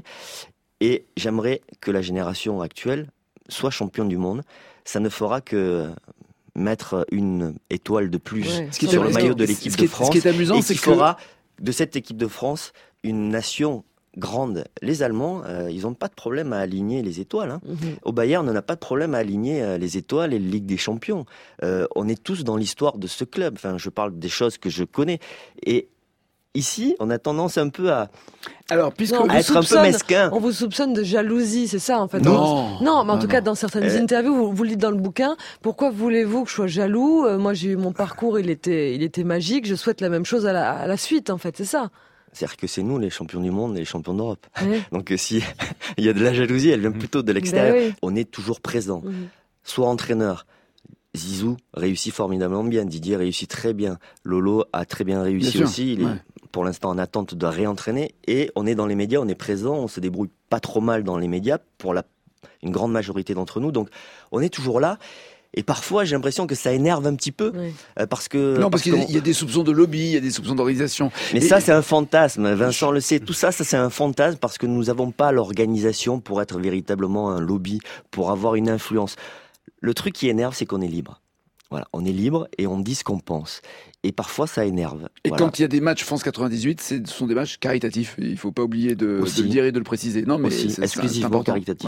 Et j'aimerais que la génération actuelle soit championne du monde. Ça ne fera que mettre une étoile de plus sur le maillot de l'équipe de France. Ce qui est amusant, c'est qu'il fera de cette équipe de France une nation grande. Les Allemands, ils n'ont pas de problème à aligner les étoiles. Hein. Au Bayern, on n'a pas de problème à aligner les étoiles et la Ligue des Champions. On est tous dans l'histoire de ce club. Enfin, je parle des choses que je connais. Et ici, on a tendance un peu à être un peu mesquin. On vous soupçonne de jalousie, c'est ça en fait. Non, mais en tout cas, dans certaines interviews, vous le dites dans le bouquin, pourquoi voulez-vous que je sois jaloux ? Moi, j'ai eu mon parcours, il était magique, je souhaite la même chose à la suite, en fait, c'est ça. C'est-à-dire que c'est nous les champions du monde et les champions d'Europe. Oui. Donc si il y a de la jalousie, elle vient plutôt de l'extérieur. Ben oui. On est toujours présent. Soit entraîneur, Zizou réussit formidablement bien, Didier réussit très bien, Lolo a très bien réussi aussi, il est pour l'instant en attente de réentraîner, et on est dans les médias, on est présent, on se débrouille pas trop mal dans les médias pour une grande majorité d'entre nous, donc on est toujours là. Et parfois, j'ai l'impression que ça énerve un petit peu, parce qu'il y a des soupçons de lobby, il y a des soupçons d'organisation. Mais ça, c'est un fantasme. Vincent le sait. Tout ça, c'est un fantasme parce que nous n'avons pas l'organisation pour être véritablement un lobby, pour avoir une influence. Le truc qui énerve, c'est qu'on est libre. Voilà, on est libre et on dit ce qu'on pense. Et parfois, ça énerve. Et quand il y a des matchs France 98, ce sont des matchs caritatifs. Il ne faut pas oublier de le dire et de le préciser. Non, mais c'est exclusivement caritatif.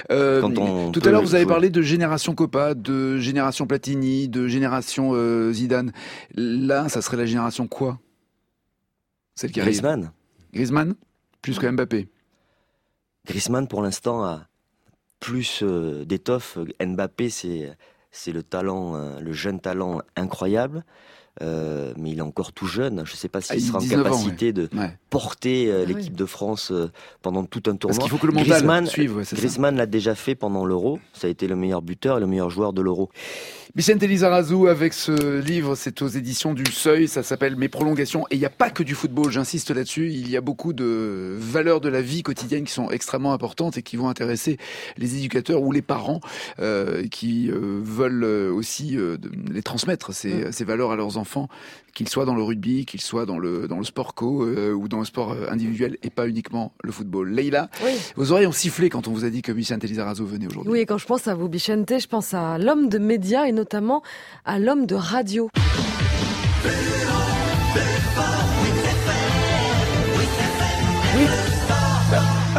Tout à l'heure, vous avez parlé de génération Copa, de génération Platini, de génération Zidane. Là, ça serait la génération quoi ? Celle qui Griezmann. Griezmann ? Plus que Mbappé. Griezmann, pour l'instant, a plus d'étoffe. Mbappé, c'est le talent, le jeune talent incroyable. Mais il est encore tout jeune. Je ne sais pas s'il sera en capacité de porter l'équipe de France pendant tout un tournoi. Parce qu'il faut que le mental suive. Griezmann l'a déjà fait pendant l'Euro. Ça a été le meilleur buteur et le meilleur joueur de l'Euro. Bichente Lizarazu avec ce livre, c'est aux éditions du Seuil, ça s'appelle Mes prolongations. Et il n'y a pas que du football, j'insiste là-dessus, il y a beaucoup de valeurs de la vie quotidienne qui sont extrêmement importantes et qui vont intéresser les éducateurs ou les parents qui veulent aussi les transmettre, ces valeurs à leurs enfants, qu'ils soient dans le rugby, qu'ils soient dans le sport co ou dans le sport individuel et pas uniquement le football. Leïla, vos oreilles ont sifflé quand on vous a dit que Bichente Lizarazu venait aujourd'hui. Oui, et quand je pense à vous, Bichente, je pense à l'homme de médias et notamment à l'homme de radio.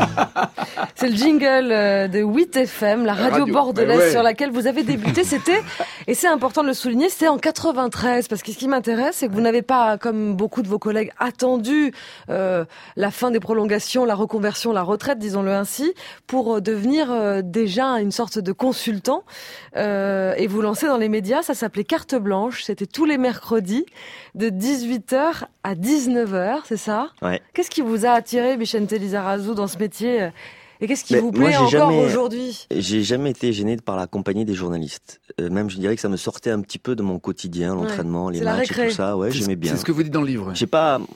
C'est le jingle de 8FM, la radio bordelaise sur laquelle vous avez débuté. C'était, et c'est important de le souligner, c'était en 93. Parce que ce qui m'intéresse, c'est que vous n'avez pas, comme beaucoup de vos collègues, attendu la fin des prolongations, la reconversion, la retraite, disons-le ainsi, pour devenir déjà une sorte de consultant et vous lancer dans les médias. Ça s'appelait Carte Blanche. C'était tous les mercredis de 18h à 19h, c'est ça? Ouais. Qu'est-ce qui vous a attiré, Vicente Lizarazu, dans ce métier? Et qu'est-ce qui vous plaît encore aujourd'hui? J'ai jamais été gêné par la compagnie des journalistes. Même, je dirais que ça me sortait un petit peu de mon quotidien, l'entraînement, les matchs et tout ça. Ouais, j'aimais bien. C'est ce que vous dites dans le livre. Je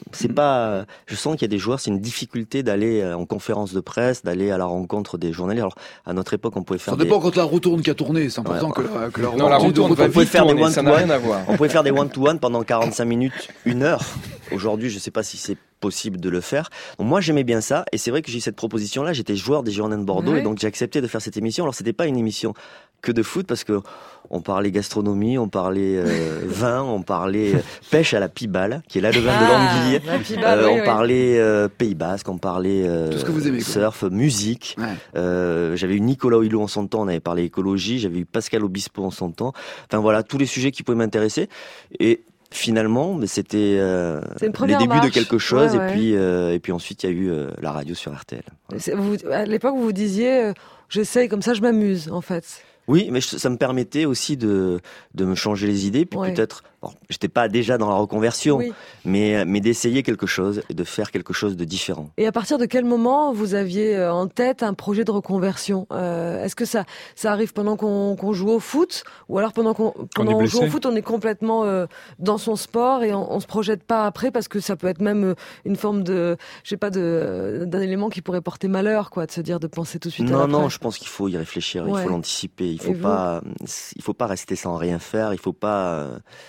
sens qu'il y a des joueurs, c'est une difficulté d'aller en conférence de presse, d'aller à la rencontre des journalistes. Alors, à notre époque, on pouvait faire ça dépend quand la roue tourne qui a tourné. C'est important que la roue tourne. On pouvait faire des one-to-one. On pouvait faire des one-to-one pendant 45 minutes, 1 heure. Aujourd'hui, je sais pas si c'est possible de le faire. Donc, moi, j'aimais bien ça. Et c'est vrai que j'ai eu cette proposition-là. J'étais joueur des Girondins de Bordeaux et donc j'ai accepté de faire cette émission. Alors, c'était pas une émission que de foot parce que on parlait gastronomie, on parlait vin, on parlait pêche à la pibale, qui est là le vin de l'anguille. On parlait Pays Basque, on parlait tout ce que vous aimez, surf, musique. Ouais. J'avais eu Nicolas Hulot en son temps, on avait parlé écologie. J'avais eu Pascal Obispo en son temps. Enfin voilà, tous les sujets qui pouvaient m'intéresser. Et finalement, c'était les débuts de quelque chose. Et puis ensuite, il y a eu la radio sur RTL. Voilà. À l'époque, vous disiez, j'essaye comme ça, je m'amuse, en fait. Oui, mais ça me permettait aussi de me changer les idées, puis peut-être, j'étais pas déjà dans la reconversion, mais d'essayer quelque chose et de faire quelque chose de différent. Et à partir de quel moment vous aviez en tête un projet de reconversion? Est-ce que ça arrive pendant qu'on joue au foot, ou alors pendant qu'on joue au foot, on est complètement dans son sport et on se projette pas après, parce que ça peut être même une forme de, je sais pas, d'un élément qui pourrait porter malheur, quoi, de se dire, de penser tout de suite à l'après. Non, je pense qu'il faut y réfléchir, il faut l'anticiper. Il faut pas rester sans rien faire. Il faut pas.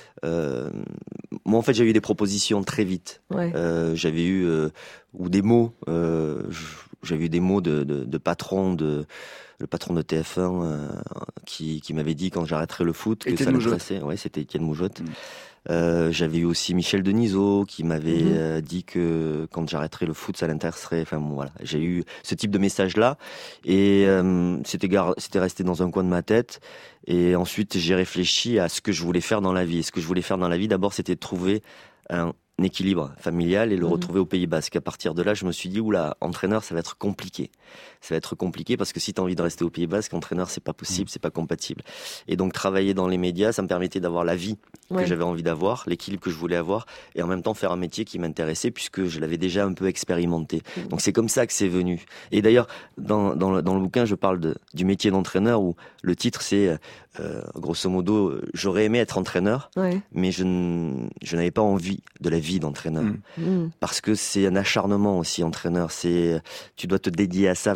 Moi, en fait, j'ai eu des propositions très vite. J'avais eu ou des mots. J'avais eu des mots de patron le patron de TF1 qui m'avait dit quand j'arrêterais le foot que ça l'intéressait. Ouais, c'était Étienne Moujotte. J'avais eu aussi Michel Denisot qui m'avait dit que quand j'arrêterais le foot, ça l'intéresserait. Enfin bon, voilà, j'ai eu ce type de message-là et c'était resté dans un coin de ma tête. Et ensuite, j'ai réfléchi à ce que je voulais faire dans la vie. Et ce que je voulais faire dans la vie, d'abord, c'était de trouver un équilibre familial et le retrouver au Pays Basque. À partir de là, je me suis dit, oula, entraîneur, ça va être compliqué. Ça va être compliqué parce que si tu as envie de rester au Pays Basque, entraîneur, c'est pas possible, c'est pas compatible. Et donc, travailler dans les médias, ça me permettait d'avoir la vie que j'avais envie d'avoir, l'équilibre que je voulais avoir, et en même temps faire un métier qui m'intéressait puisque je l'avais déjà un peu expérimenté. Donc, c'est comme ça que c'est venu. Et d'ailleurs, dans le bouquin, je parle du métier d'entraîneur où le titre, c'est, grosso modo, j'aurais aimé être entraîneur, mais je n'avais pas envie de la vie d'entraîneur. Parce que c'est un acharnement aussi, entraîneur. Tu dois te dédier à ça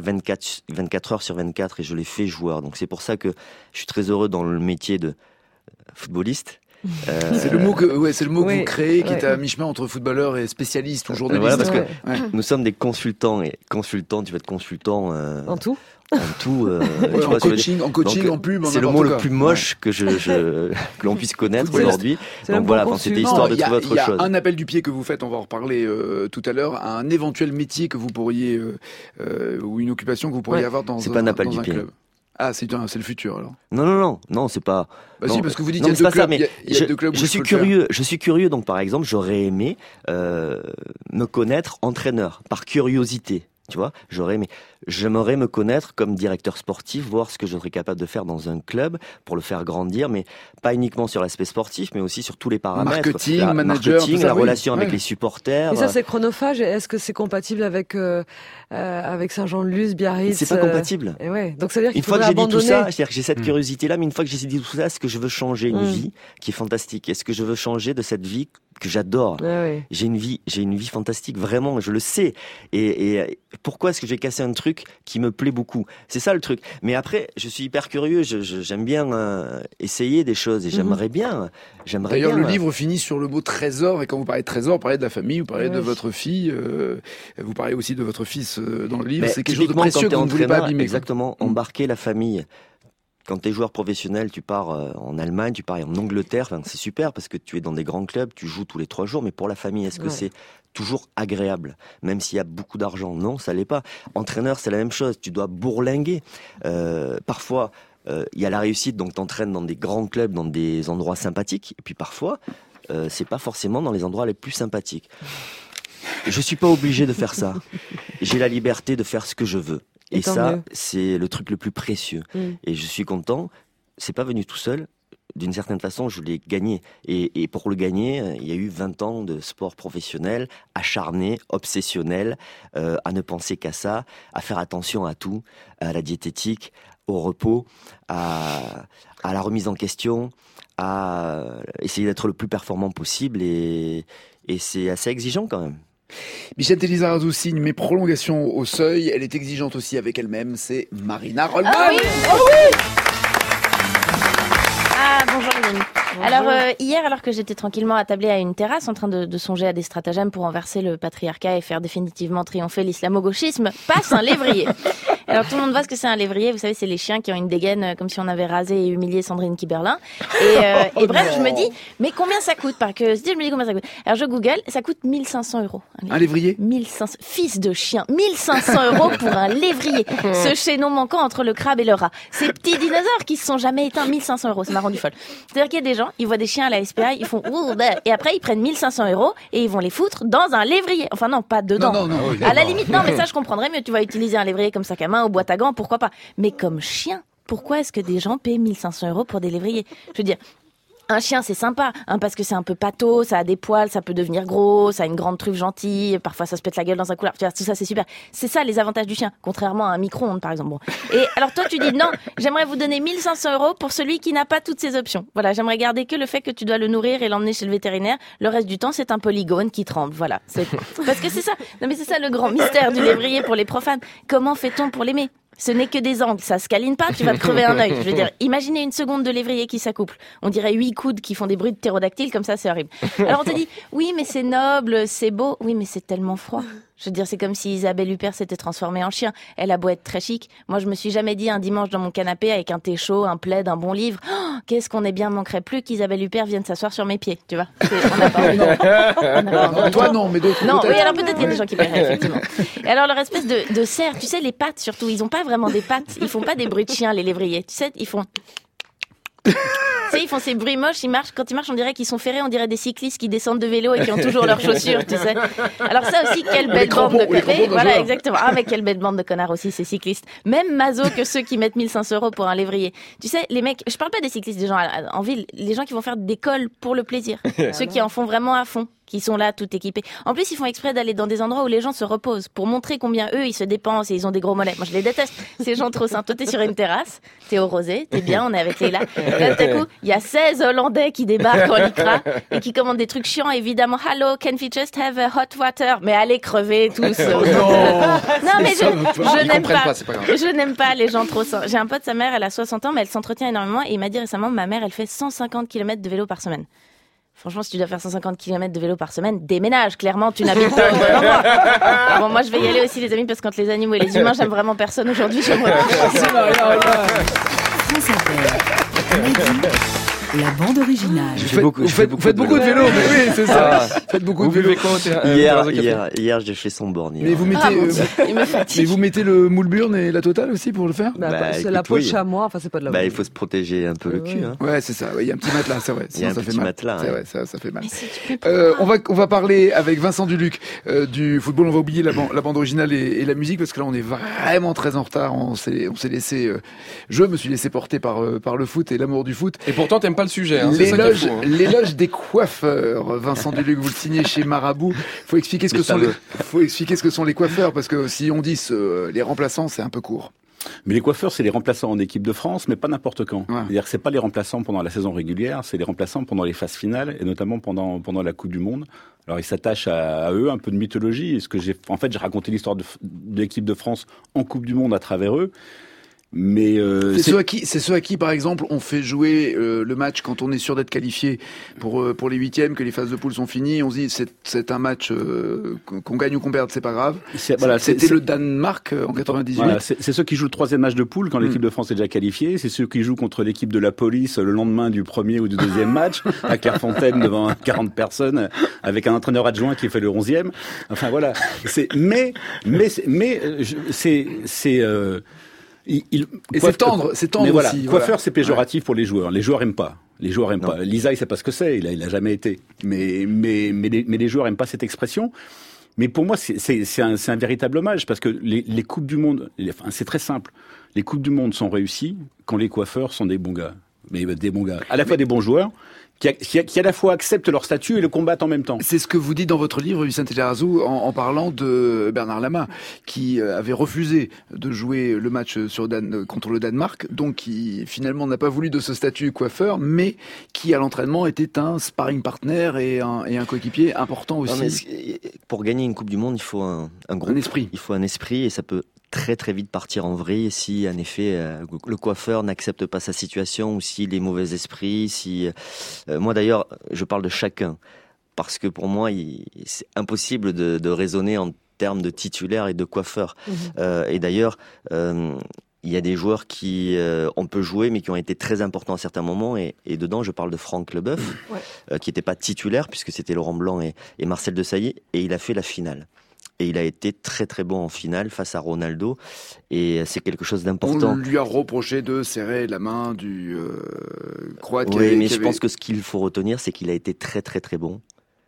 24 heures sur 24 et je l'ai fait joueur. Donc c'est pour ça que je suis très heureux dans le métier de footballiste. C'est le mot que vous créez, qui est à mi-chemin entre footballeur et spécialiste ou journaliste. Voilà, parce que nous sommes des consultants et consultant, tu vas être consultant en tout. En tout, en coaching, en pub, c'est le mot le plus moche que l'on puisse connaître aujourd'hui. Donc voilà, c'était histoire de trouver autre chose. Il y a un appel du pied que vous faites, on va en reparler tout à l'heure, à un éventuel métier que vous pourriez ou une occupation que vous pourriez avoir dans un club. C'est pas un appel du pied. Ah, c'est le futur alors. Non, c'est pas. Si, parce que vous dites il y a deux clubs. Il y a deux clubs. Je suis curieux. Donc par exemple, j'aurais aimé me connaître entraîneur par curiosité. Tu vois, j'aimerais me connaître comme directeur sportif, voir ce que je serais capable de faire dans un club pour le faire grandir, mais pas uniquement sur l'aspect sportif, mais aussi sur tous les paramètres. Marketing, la relation avec les supporters. Et ça, c'est chronophage. Est-ce que c'est compatible avec Saint-Jean-de-Luz, Biarritz? C'est pas compatible. Donc ça veut dire une fois que j'ai dit tout ça, c'est-à-dire que j'ai cette curiosité-là, mais une fois que j'ai dit tout ça, est-ce que je veux changer une vie qui est fantastique? Est-ce que je veux changer de cette vie que j'adore? J'ai une vie fantastique, vraiment, je le sais. Et pourquoi est-ce que j'ai cassé un truc qui me plaît beaucoup? C'est ça le truc. Mais après, je suis hyper curieux, j'aime bien essayer des choses et j'aimerais bien. D'ailleurs, le livre finit sur le mot trésor, et quand vous parlez de trésor, vous parlez de la famille, vous parlez de votre fille, vous parlez aussi de votre fils dans le livre. C'est quelque chose de précieux que vous ne voulez pas abîmer. Exactement, embarquer la famille. Quand tu es joueur professionnel, tu pars en Allemagne, tu pars en Angleterre, enfin, c'est super parce que tu es dans des grands clubs, tu joues tous les 3 jours, mais pour la famille, est-ce que c'est toujours agréable, même s'il y a beaucoup d'argent? Non, ça l'est pas. Entraîneur, c'est la même chose, tu dois bourlinguer. Parfois, il y a la réussite, donc t'entraînes dans des grands clubs, dans des endroits sympathiques, et puis parfois, c'est pas forcément dans les endroits les plus sympathiques. Je suis pas obligé de faire ça. J'ai la liberté de faire ce que je veux. Et ça, c'est le truc le plus précieux. Et je suis content. C'est pas venu tout seul. D'une certaine façon, je l'ai gagné. Et pour le gagner, il y a eu 20 ans de sport professionnel, acharné, obsessionnel, à ne penser qu'à ça, à faire attention à tout, à la diététique, au repos, à la remise en question, à essayer d'être le plus performant possible. Et c'est assez exigeant quand même. Michel Lizarazu signe mes prolongations au seuil. Elle est exigeante aussi avec elle-même. C'est Marina Rollman. Ah oui, oh oui. Bonjour les amis. Alors hier, alors que j'étais tranquillement attablée à une terrasse en train de songer à des stratagèmes pour renverser le patriarcat et faire définitivement triompher l'islamo-gauchisme, passe un lévrier. Alors tout le monde voit ce que c'est un lévrier, vous savez, c'est les chiens qui ont une dégaine comme si on avait rasé et humilié Sandrine Kiberlin. Et bref, je me dis, mais combien ça coûte? Par curiosité, je me dis combien ça coûte. Alors je google, ça coûte 1 500 €. Un lévrier? 1500, fils de chien, 1 500 € pour un lévrier. Ce chaînon manquant entre le crabe et le rat. Ces petits dinosaures qui se sont jamais éteints, 1 500 €, ça m'a rendu folle. C'est-à-dire qu'il y a des gens, ils voient des chiens à la SPA, ils font et après ils prennent 1 500 € et ils vont les foutre dans un lévrier. Enfin non, pas dedans. Non, à la limite, non, mais ça je comprendrais mieux. Tu vas utiliser un lévrier comme sac à main ou boîte à gants, pourquoi pas. Mais comme chien, pourquoi est-ce que des gens paient 1 500 € pour des lévriers? Je veux dire, un chien, c'est sympa, parce que c'est un peu pâteau, ça a des poils, ça peut devenir gros, ça a une grande truffe gentille, parfois ça se pète la gueule dans un couloir. Tu vois, tout ça, c'est super. C'est ça les avantages du chien, contrairement à un micro-ondes, par exemple. Bon. Et alors toi, tu dis non, j'aimerais vous donner 1 500 € pour celui qui n'a pas toutes ces options. Voilà, j'aimerais garder que le fait que tu dois le nourrir et l'emmener chez le vétérinaire. Le reste du temps, c'est un polygone qui tremble. Voilà. Parce que c'est ça. Non, mais c'est ça le grand mystère du lévrier pour les profanes. Comment fait-on pour l'aimer? Ce n'est que des angles, ça se câline pas, tu vas te crever un œil. Je veux dire, imaginez une seconde de lévrier qui s'accouple. On dirait 8 coudes qui font des bruits de ptérodactyle, comme ça, c'est horrible. Alors on te dit, oui, mais c'est noble, c'est beau. Oui, mais c'est tellement froid. Je veux dire, c'est comme si Isabelle Huppert s'était transformée en chien. Elle a beau être très chic. Moi, je me suis jamais dit un dimanche dans mon canapé avec un thé chaud, un plaid, un bon livre. Oh, qu'est-ce qu'on est bien, manquerait plus qu'Isabelle Huppert vienne s'asseoir sur mes pieds, tu vois. On n'a pas envie. Toi, non, mais d'autres. Non, oui, alors peut-être qu'il y a des gens qui paieraient, effectivement. Et alors, leur espèce de cerf, tu sais, les pattes surtout, ils ont pas vraiment des pattes. Ils font pas des bruits de chien, les lévriers. Tu sais, ils font... Tu sais, ils font ces bruits moches, quand ils marchent, on dirait qu'ils sont ferrés, on dirait des cyclistes qui descendent de vélo et qui ont toujours leurs chaussures, tu sais. Alors ça aussi, quelle belle bande de connards. Voilà, exactement. Ah, mais quelle belle bande de connards aussi, ces cyclistes. Même maso que ceux qui mettent 1 500 € pour un lévrier. Tu sais, les mecs, je parle pas des cyclistes, des gens en ville, les gens qui vont faire des cols pour le plaisir. Ceux qui en font vraiment à fond, qui sont là, tout équipés. En plus, ils font exprès d'aller dans des endroits où les gens se reposent pour montrer combien eux, ils se dépensent et ils ont des gros mollets. Moi, je les déteste. Ces gens trop sains. Toi, t'es sur une terrasse, t'es au rosé, t'es bien, on est avec Leïla. Là, tout à coup, il y a 16 Hollandais qui débarquent en lycra et qui commandent des trucs chiants, évidemment. Hello, can we just have a hot water? Mais allez crever tous. Non, mais je n'aime pas. Je n'aime pas les gens trop sains. J'ai un pote, sa mère, elle a 60 ans, mais elle s'entretient énormément et il m'a dit récemment, ma mère, elle fait 150 km de vélo par semaine. Franchement, si tu dois faire 150 km de vélo par semaine, déménage. Clairement, tu n'habites pas au bon endroit. Bon, moi, je vais y aller aussi, les amis, parce que entre les animaux et les humains, j'aime vraiment personne aujourd'hui. J'aimerais... La bande originale. Vous faites beaucoup de vélo, mais oui, c'est ça. Faites beaucoup de vélo. Hier, j'ai fait son borne. Mais vous mettez le moule burne et la totale aussi pour le faire? C'est la peau de chamois, enfin c'est pas de la. Il faut se protéger un peu le cul. Hein. Ouais, c'est ça. Il y a un petit matelas, c'est vrai. Il y a un petit matelas. C'est vrai, ça fait mal. On va parler avec Vincent Duluc du football. On va oublier la bande originale et la musique parce que là on est vraiment très en retard. On s'est laissé. Je me suis laissé porter par le foot et l'amour du foot. Et pourtant t'aimes pas le sujet. Hein, l'éloge des coiffeurs. Vincent Duluc, vous le signez chez Marabout. Faut expliquer ce que sont les coiffeurs parce que si on dit les remplaçants, c'est un peu court. Mais les coiffeurs, c'est les remplaçants en équipe de France, mais pas n'importe quand. Ouais. C'est-à-dire que c'est pas les remplaçants pendant la saison régulière, c'est les remplaçants pendant les phases finales et notamment pendant la Coupe du Monde. Alors ils s'attachent à eux, un peu de mythologie. J'ai raconté l'histoire de l'équipe de France en Coupe du Monde à travers eux. Mais c'est ceux à qui, par exemple, on fait jouer le match quand on est sûr d'être qualifié pour les huitièmes, que les phases de poule sont finies. On se dit c'est un match qu'on gagne ou qu'on perde, c'est pas grave. C'était le Danemark en 98. Voilà, c'est ceux qui jouent le troisième match de poule quand l'équipe de France est déjà qualifiée. C'est ceux qui jouent contre l'équipe de la police le lendemain du premier ou du deuxième match à Clairefontaine devant 40 personnes avec un entraîneur adjoint qui fait le 11e. Enfin voilà. C'est tendre mais voilà, aussi. Coiffeur, c'est péjoratif pour les joueurs. Les joueurs aiment pas. Pas. Lisa, il sait pas ce que c'est. Il a jamais été. Mais les joueurs aiment pas cette expression. Mais pour moi, c'est un véritable hommage parce que les coupes du monde, c'est très simple. Les coupes du monde sont réussies quand les coiffeurs sont des bons gars. Mais des bons gars. À la fois des bons joueurs. Qui à la fois acceptent leur statut et le combattent en même temps. C'est ce que vous dites dans votre livre, Vicente Lizarazu, en parlant de Bernard Lama, qui avait refusé de jouer le match contre le Danemark, donc qui finalement n'a pas voulu de ce statut coiffeur, mais qui à l'entraînement était un sparring partner et un coéquipier important aussi. Non, mais pour gagner une Coupe du Monde, il faut un groupe, un esprit. Il faut un esprit et ça peut très très vite partir en vrille si en effet le coiffeur n'accepte pas sa situation ou s'il est mauvais esprit, moi d'ailleurs je parle de chacun parce que pour moi c'est impossible de raisonner en termes de titulaire et de coiffeur. Et d'ailleurs il y a des joueurs qui on peut jouer mais qui ont été très importants à certains moments et dedans je parle de Franck Leboeuf qui n'était pas titulaire puisque c'était Laurent Blanc et Marcel Desailly et il a fait la finale. Et il a été très très bon en finale face à Ronaldo. Et c'est quelque chose d'important. On lui a reproché de serrer la main du Croate. Oui, mais je pense que ce qu'il faut retenir, c'est qu'il a été très très très bon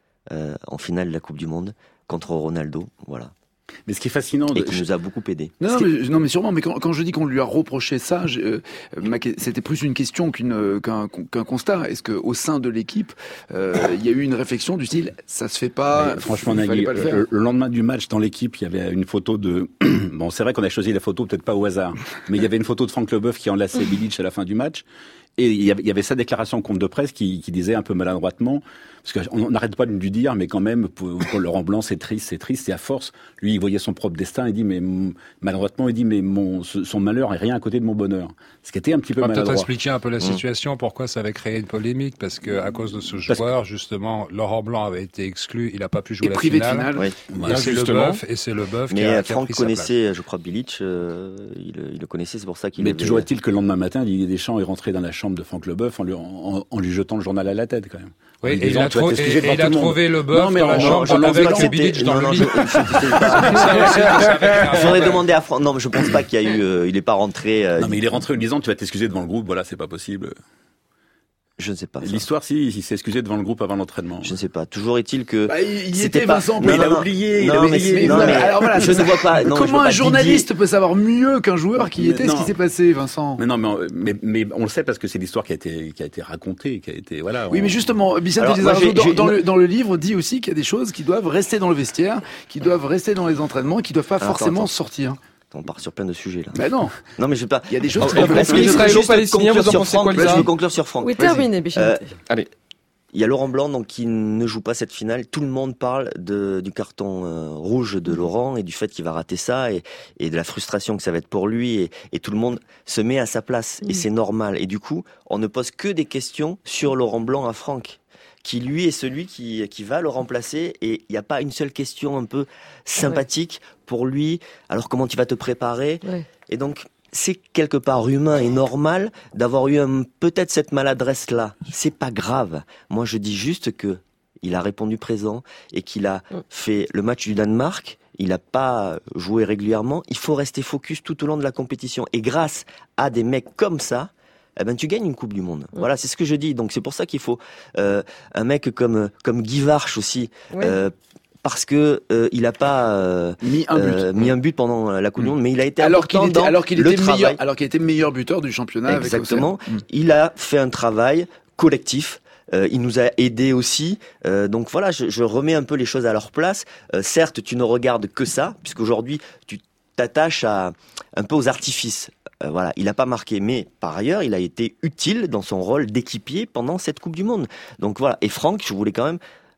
en finale de la Coupe du Monde contre Ronaldo. Voilà. Mais ce qui est fascinant... Et qui nous a beaucoup aidé. Non, mais sûrement. Mais quand je dis qu'on lui a reproché ça, c'était plus une question qu'un constat. Est-ce qu'au sein de l'équipe, il y a eu une réflexion du style, ça se fait pas, franchement, Nagui, pas le faire. Le lendemain du match, dans l'équipe, il y avait une photo de... Bon, c'est vrai qu'on a choisi la photo, peut-être pas au hasard, mais il y avait une photo de Franck Leboeuf qui enlaçait Bilic à la fin du match. Et il y avait sa déclaration en compte de presse qui disait un peu maladroitement, parce qu'on n'arrête pas de lui dire, mais quand même, pour Laurent Blanc, c'est triste, et à force, lui, il voyait son propre destin, il dit, mais maladroitement, il dit, mais son malheur est rien à côté de mon bonheur. Ce qui était un petit peu maladroit. Peut-être expliquer un peu la situation, pourquoi ça avait créé une polémique, parce que à cause de ce joueur, justement, Laurent Blanc avait été exclu, il n'a pas pu jouer la finale. Oui. Et c'est Leboeuf qui a Franck pris sa connaissait, place. je crois, Bilic, il le connaissait, c'est pour ça qu'il Mais toujours est-il que le lendemain matin, Didier Deschamps est rentré dans la chambre de Franck Leboeuf en lui jetant le journal à la tête, quand même. Oui, et il a trouvé Leboeuf dans la chambre avec Bilic dans le lit. Il faudrait demander à Franck. Non, mais je pense pas qu'il y a eu. Il est pas rentré. Non, mais il est rentré en disant tu vas t'excuser devant le groupe. Voilà, c'est pas possible. Je ne sais pas. L'histoire, il s'est excusé devant le groupe avant l'entraînement. Je ne sais pas. Toujours est-il que. Il était Vincent, mais il a oublié. Alors voilà, je ne vois pas. Comment un journaliste peut savoir mieux qu'un joueur qui était ce qui s'est passé, Vincent? Mais on le sait parce que c'est l'histoire qui a été racontée, qui a été voilà. Oui, mais justement, Vicente Lizarazu dans le livre dit aussi qu'il y a des choses qui doivent rester dans le vestiaire, qui doivent rester dans les entraînements, qui doivent pas forcément sortir. On part sur plein de sujets là. Ben non. Non mais je vais pas. Il y a des choses qui doivent rester. Je veux conclure sur Franck. Oui, terminez, Bichette. Allez. Il y a Laurent Blanc donc qui ne joue pas cette finale. Tout le monde parle du carton rouge de Laurent et du fait qu'il va rater ça et de la frustration que ça va être pour lui et tout le monde se met à sa place et c'est normal. Et du coup, on ne pose que des questions sur Laurent Blanc à Franck, qui lui est celui qui va le remplacer et il n'y a pas une seule question un peu sympathique pour lui. Alors comment tu vas te préparer? Et donc c'est quelque part humain et normal d'avoir eu peut-être cette maladresse-là. C'est pas grave. Moi je dis juste que il a répondu présent et qu'il a fait le match du Danemark. Il n'a pas joué régulièrement. Il faut rester focus tout au long de la compétition. Et grâce à des mecs comme ça, eh ben tu gagnes une Coupe du Monde. Voilà, c'est ce que je dis. Donc c'est pour ça qu'il faut un mec comme Guy Varche aussi, parce que il a pas mis un but pendant la Coupe du Monde, mais il a été alors qu'il était meilleur buteur du championnat. Exactement. Il a fait un travail collectif. Il nous a aidés aussi. Donc voilà, je remets un peu les choses à leur place. Certes, tu ne regardes que ça, puisqu'aujourd'hui tu t'attaches un peu aux artifices. Voilà, il n'a pas marqué, mais par ailleurs, il a été utile dans son rôle d'équipier pendant cette Coupe du Monde. Donc voilà, et Franck, je voulais quand même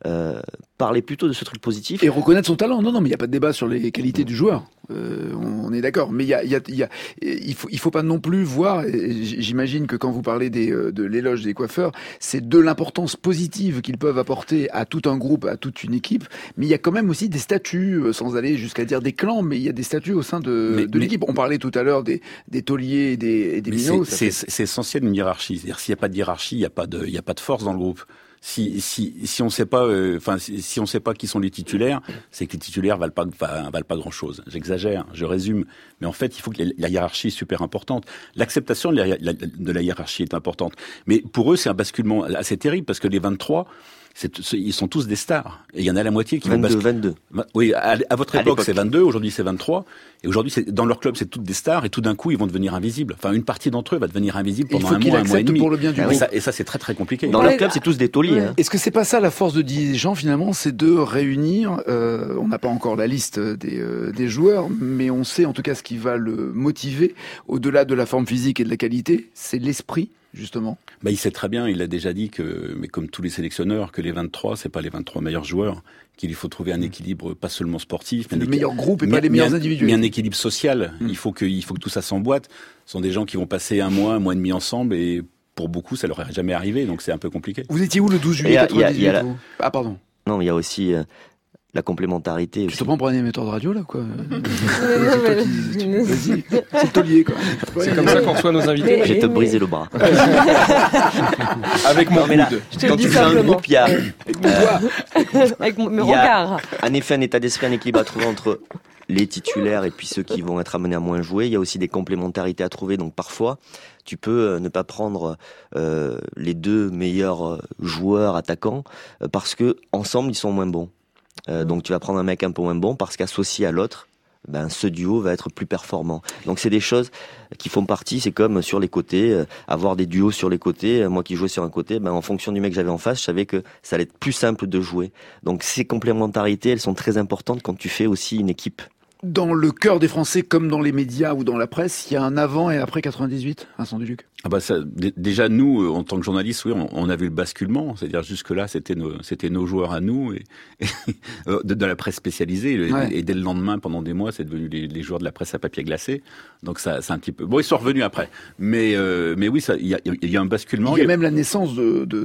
parler plutôt de ce truc positif. Et reconnaître son talent. Non, mais il n'y a pas de débat sur les qualités du joueur. On est d'accord. Mais il faut pas non plus voir, j'imagine que quand vous parlez de l'éloge des coiffeurs, c'est de l'importance positive qu'ils peuvent apporter à tout un groupe, à toute une équipe. Mais il y a quand même aussi des statuts, sans aller jusqu'à dire des clans, mais il y a des statuts au sein de l'équipe. On parlait tout à l'heure des tauliers et des minots. C'est essentiel une hiérarchie. C'est-à-dire s'il n'y a pas de hiérarchie, il n'y a pas de force dans le groupe. Si on sait pas, si on sait pas qui sont les titulaires, c'est que les titulaires valent pas grand chose. J'exagère, je résume, mais en fait, il faut que la hiérarchie est super importante. L'acceptation de la hiérarchie est importante. Mais pour eux, c'est un basculement assez terrible parce que les 23, ils sont tous des stars. Et il y en a la moitié qui 22. Oui, à votre époque, c'est 22, aujourd'hui c'est 23. Et aujourd'hui, dans leur club, c'est toutes des stars. Et tout d'un coup, ils vont devenir invisibles. Enfin, une partie d'entre eux va devenir invisible pendant un mois et demi. Pour le bien du groupe. Et ça, c'est très très compliqué. Dans leur club, c'est tous des tauliers. Hein. Est-ce que c'est pas ça la force de Didier Deschamps finalement, c'est de réunir, on n'a pas encore la liste des joueurs, mais on sait en tout cas ce qui va le motiver, au-delà de la forme physique et de la qualité, c'est l'esprit. Justement. Il sait très bien, il a déjà dit mais comme tous les sélectionneurs, que les 23, c'est pas les 23 meilleurs joueurs, qu'il faut trouver un équilibre pas seulement sportif, mais le meilleur groupe et pas les meilleurs individus. Mais un équilibre social. Il faut que tout ça s'emboîte. Ce sont des gens qui vont passer un mois et demi ensemble et pour beaucoup, ça leur est jamais arrivé, donc c'est un peu compliqué. Vous étiez où le 12 juillet 98 Ah pardon. Non, il y a aussi la complémentarité. Tu te prends pour un émetteur de radio, là, quoi. Vas-y, c'est taulier, quoi. C'est comme ça qu'on reçoit nos invités. Je vais te briser le bras. Avec mon coude. Quand tu fais un groupe, il y a... Avec mes regards. En effet, un état d'esprit, un équilibre à trouver entre les titulaires et puis ceux qui vont être amenés à moins jouer. Il y a aussi des complémentarités à trouver. Donc parfois, tu peux ne pas prendre les deux meilleurs joueurs attaquants parce que ensemble, ils sont moins bons. Donc tu vas prendre un mec un peu moins bon parce qu'associé à l'autre, ce duo va être plus performant. Donc c'est des choses qui font partie, c'est comme sur les côtés, avoir des duos sur les côtés. Moi qui jouais sur un côté, en fonction du mec que j'avais en face, je savais que ça allait être plus simple de jouer. Donc ces complémentarités, elles sont très importantes quand tu fais aussi une équipe. Dans le cœur des Français, comme dans les médias ou dans la presse, il y a un avant et après 98, Vincent Duluc. Déjà nous, en tant que journalistes, oui, on a vu le basculement. C'est-à-dire jusque-là, c'était nos joueurs à nous et de la presse spécialisée. Et dès le lendemain, pendant des mois, c'est devenu les joueurs de la presse à papier glacé. Donc ça, c'est un petit peu. Bon, ils sont revenus après. Mais oui, il y a un basculement. Il y a même la naissance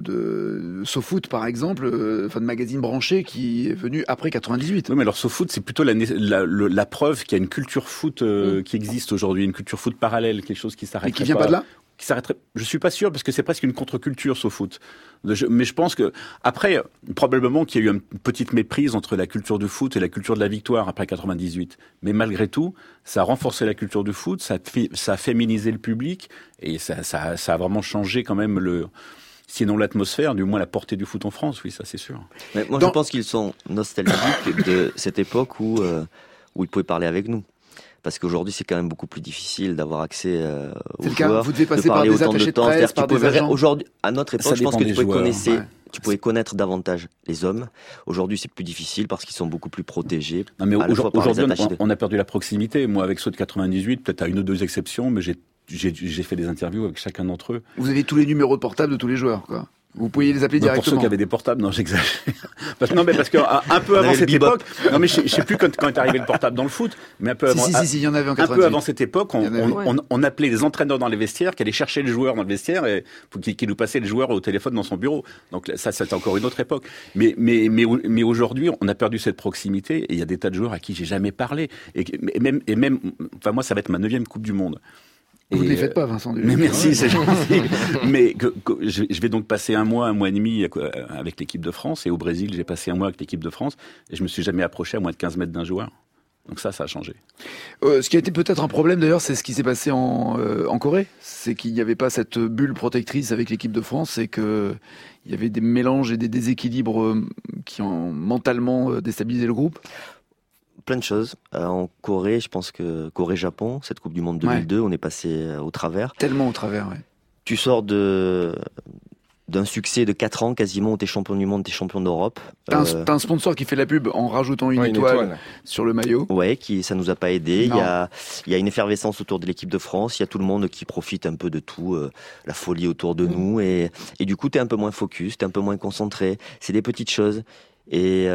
de SoFoot, par exemple, de magazine branché qui est venu après 98. Oui, mais alors SoFoot, c'est plutôt la preuve qu'il y a une culture foot qui existe aujourd'hui, une culture foot parallèle, quelque chose qui s'arrête. Et qui vient pas de là ? Qui s'arrêterait. Je suis pas sûr parce que c'est presque une contre-culture SoFoot. Mais je pense que après, probablement qu'il y a eu une petite méprise entre la culture du foot et la culture de la victoire après 98. Mais malgré tout, ça a renforcé la culture du foot, ça a féminisé le public et ça a vraiment changé quand même sinon l'atmosphère, du moins la portée du foot en France. Oui, ça c'est sûr. Mais moi, je pense qu'ils sont nostalgiques de cette époque où ils pouvaient parler avec nous. Parce qu'aujourd'hui, c'est quand même beaucoup plus difficile d'avoir accès aux joueurs. Vous devez passer par des attachés de presse, par des agents. Aujourd'hui, à notre époque, je pense que tu pouvais connaître davantage les hommes. Aujourd'hui, c'est plus difficile parce qu'ils sont beaucoup plus protégés. Non, mais aujourd'hui, on a perdu la proximité. Moi, avec ceux de 98, peut-être à une ou deux exceptions, mais j'ai fait des interviews avec chacun d'entre eux. Vous avez tous les numéros de portable de tous les joueurs, quoi. Vous pouviez les appeler directement. Pour ceux qui avaient des portables, non, j'exagère. Parce que un peu avant cette époque, non mais je sais plus quand est arrivé le portable dans le foot, mais un peu avant. Si, il y en avait en 98. Un peu avant cette époque, on appelait les entraîneurs dans les vestiaires, qui allaient chercher le joueur dans le vestiaire et qui nous passaient le joueur au téléphone dans son bureau. Donc ça, c'était encore une autre époque. Mais aujourd'hui, on a perdu cette proximité et il y a des tas de joueurs à qui j'ai jamais parlé et même, enfin moi, ça va être ma 9e Coupe du Monde. Vous ne les faites pas, Vincent. Mais merci, c'est gentil. Mais je vais donc passer un mois et demi avec l'équipe de France. Et au Brésil, j'ai passé un mois avec l'équipe de France. Et je me suis jamais approché à moins de 15 mètres d'un joueur. Donc ça a changé. Ce qui a été peut-être un problème d'ailleurs, c'est ce qui s'est passé en Corée. C'est qu'il n'y avait pas cette bulle protectrice avec l'équipe de France et qu'il y avait des mélanges et des déséquilibres qui ont mentalement déstabilisé le groupe. Plein de choses. En Corée, je pense que Corée-Japon, cette Coupe du Monde 2002, on est passé au travers. Tellement au travers, ouais. Tu sors d'un succès de 4 ans quasiment où t'es champion du monde, t'es champion d'Europe. T'as un sponsor qui fait la pub en rajoutant une étoile sur le maillot. Ouais, ça nous a pas aidé. Il y a une effervescence autour de l'équipe de France. Il y a tout le monde qui profite un peu de tout, la folie autour de nous. Et du coup, t'es un peu moins focus, t'es un peu moins concentré. C'est des petites choses. Et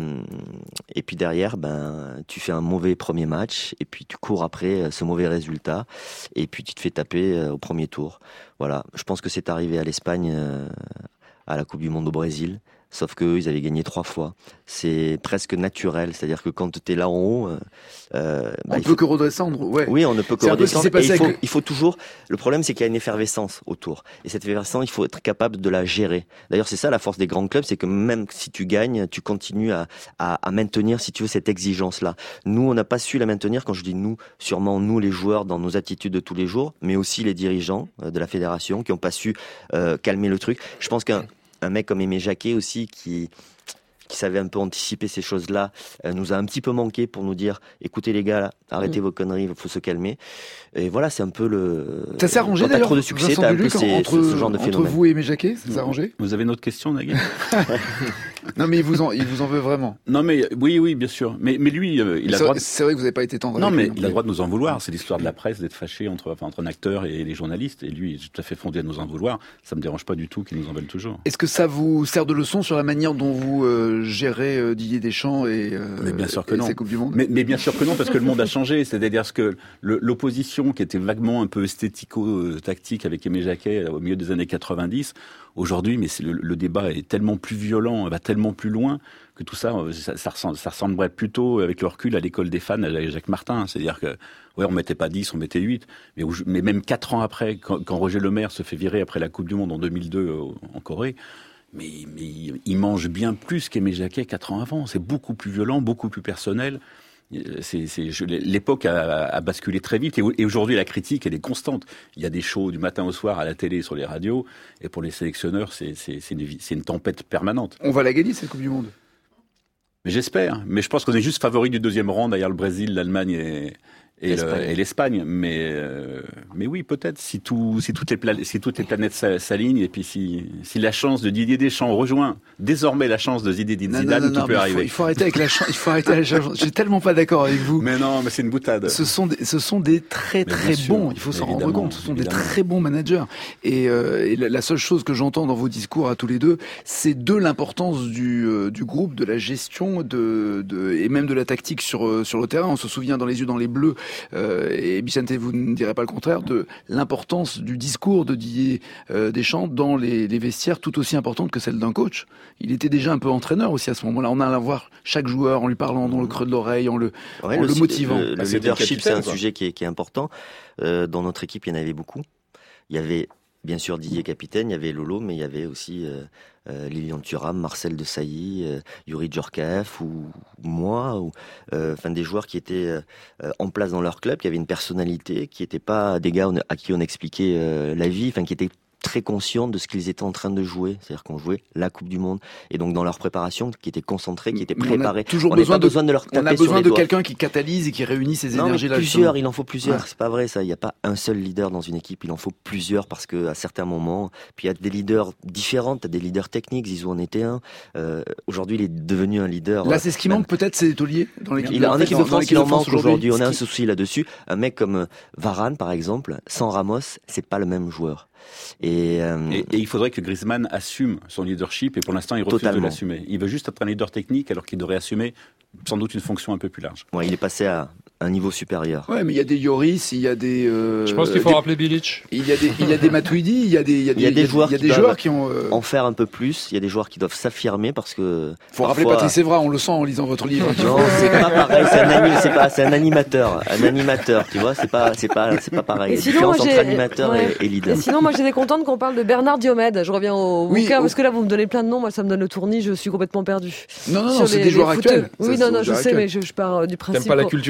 puis derrière, tu fais un mauvais premier match et puis tu cours après ce mauvais résultat et puis tu te fais taper au premier tour. Voilà, je pense que c'est arrivé à l'Espagne à la Coupe du Monde au Brésil. Sauf qu'eux, ils avaient gagné 3 fois. C'est presque naturel. C'est-à-dire que quand t'es là en haut... on ne peut que redescendre, ouais. Oui, on ne peut que redescendre. Il faut toujours... Le problème, c'est qu'il y a une effervescence autour. Et cette effervescence, il faut être capable de la gérer. D'ailleurs, c'est ça la force des grands clubs, c'est que même si tu gagnes, tu continues à maintenir, si tu veux, cette exigence-là. Nous, on n'a pas su la maintenir. Quand je dis nous, sûrement nous, les joueurs, dans nos attitudes de tous les jours, mais aussi les dirigeants de la fédération qui n'ont pas su calmer le truc. Je pense qu'un mec comme Aimé Jacquet aussi, qui savait un peu anticiper ces choses-là, nous a un petit peu manqué pour nous dire écoutez les gars, là, arrêtez vos conneries, il faut se calmer. Et voilà, c'est un peu le... Ça s'est arrangé d'ailleurs, trop de succès, t'as un peu ce genre de phénomène. Entre vous et Aimé Jacquet, ça s'est arrangé? Vous avez une autre question, Nagui? Non, mais il vous en veut vraiment. Non, mais oui, bien sûr. Mais lui, il a droit. C'est vrai que vous n'avez pas été tendre. Non, mais il a le droit de nous en vouloir. C'est l'histoire de la presse d'être fâché entre un acteur et les journalistes. Et lui, il est tout à fait fondé à nous en vouloir. Ça me dérange pas du tout qu'il nous en veuille toujours. Est-ce que ça vous sert de leçon sur la manière dont vous gérez Didier Deschamps et bien sûr que non. Ces Coupes du Monde? Mais bien sûr que non, parce que le monde a changé. C'est-à-dire que l'opposition qui était vaguement un peu esthético-tactique avec Aimé Jacquet au milieu des années 90, aujourd'hui, mais le débat est tellement plus violent, va tellement plus loin que tout ça, ça ressemblerait plutôt, avec le recul, à l'école des fans à Jacques Martin. C'est-à-dire que, ouais, on mettait pas 10, on mettait 8. Mais même 4 ans après, quand Roger Lemaire se fait virer après la Coupe du Monde en 2002 en Corée, mais il mange bien plus qu'Aimé Jacquet 4 ans avant. C'est beaucoup plus violent, beaucoup plus personnel. L'époque a basculé très vite et aujourd'hui la critique elle est constante. Il y a des shows du matin au soir à la télé, sur les radios, et pour les sélectionneurs c'est une tempête permanente. On va la gagner cette Coupe du Monde. Mais j'espère. Mais je pense qu'on est juste favori du deuxième rang derrière le Brésil, l'Allemagne et l'Espagne. Mais oui, peut-être si toutes les planètes s'alignent et puis si la chance de Didier Deschamps rejoint désormais la chance de Zinedine Zidane, tout peut arriver. Il faut arrêter avec la chance. Il faut arrêter la chance. Je suis tellement pas d'accord avec vous. Mais non, mais c'est une boutade. Ce sont des très bons. Il faut s'en rendre compte. Ce sont des très bons managers. Et la seule chose que j'entends dans vos discours à tous les deux, c'est de l'importance du groupe, de la gestion, et même de la tactique sur le terrain. On se souvient dans Les Yeux dans les Bleus. Et Vicente, vous ne direz pas le contraire, de l'importance du discours de Didier Deschamps dans les vestiaires, tout aussi importante que celle d'un coach. Il était déjà un peu entraîneur aussi à ce moment-là. On a à voir chaque joueur en lui parlant dans le creux de l'oreille, en le motivant. Le leadership, c'est un sujet qui est important. Dans notre équipe, il y en avait beaucoup. Il y avait bien sûr Didier capitaine, il y avait Lolo, mais il y avait aussi Lilian Thuram, Marcel Desailly, Yuri Djorkaeff ou moi, des joueurs qui étaient en place dans leur club, qui avaient une personnalité, qui n'étaient pas des gars à qui on expliquait la vie, qui étaient très conscients de ce qu'ils étaient en train de jouer, c'est-à-dire qu'on jouait la Coupe du Monde, et donc dans leur préparation, qui étaient concentrés, qui étaient préparés. On a besoin de leur taper on a besoin de quelqu'un qui catalyse et qui réunit ces énergies-là. Plusieurs, il en faut plusieurs. Ouais. C'est pas vrai ça. Il n'y a pas un seul leader dans une équipe. Il en faut plusieurs parce que à certains moments, puis il y a des leaders différents. T'as des leaders techniques. Zizou en était un. Aujourd'hui, il est devenu un leader. Là, c'est ce qui manque peut-être, c'est Tolier dans l'équipe. En équipe de France, il en manque aujourd'hui. On a un souci là-dessus. Un mec comme Varane, par exemple, sans Ramos, c'est pas le même joueur. Et il faudrait que Griezmann assume son leadership, et pour l'instant il refuse de l'assumer. Il veut juste être un leader technique alors qu'il devrait assumer sans doute une fonction un peu plus large. Ouais, il est passé à un niveau supérieur. Ouais, mais il y a des Yoris, il y a des... Je pense qu'il faut rappeler Bilic. Il y a des Matuidi, il y a des joueurs qui ont... en faire un peu plus, il y a des joueurs qui doivent s'affirmer parce que... Faut rappeler Patrice Evra, on le sent en lisant votre livre. Non, c'est pas pareil, c'est un animateur. Un animateur, tu vois, c'est pas pareil. Il y a différence entre animateur et leader. Et sinon, moi j'étais contente qu'on parle de Bernard Diomède. Je reviens au bouquin, parce que là vous me donnez plein de noms, moi ça me donne le tournis, je suis complètement perdu. Non, c'est des joueurs actuels. Oui, non, je sais, mais je pars du principe... T'aimes pas la culture, t'aimes pas les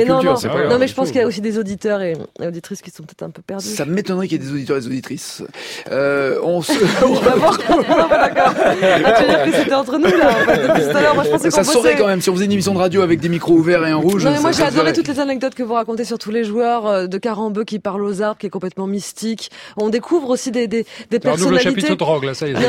culture, c'est pas grave. Non, mais je pense qu'il y a aussi des auditeurs et auditrices qui sont peut-être un peu perdus. Ça m'étonnerait qu'il y ait des auditeurs et des auditrices. On va voir. Non, pas d'accord. Tu veux dire que c'était entre nous, là, en fait, depuis tout à l'heure. Moi, je pensais qu'on ça saurait quand même si on faisait une émission de radio avec des micros ouverts et en rouge. Non, mais moi, j'ai adoré toutes les anecdotes que vous racontez sur tous les joueurs, de Carambeu qui parle aux arbres, qui est complètement mystique. On découvre aussi des personnalités. Un nouveau chapitre de drogue, là, ça y est.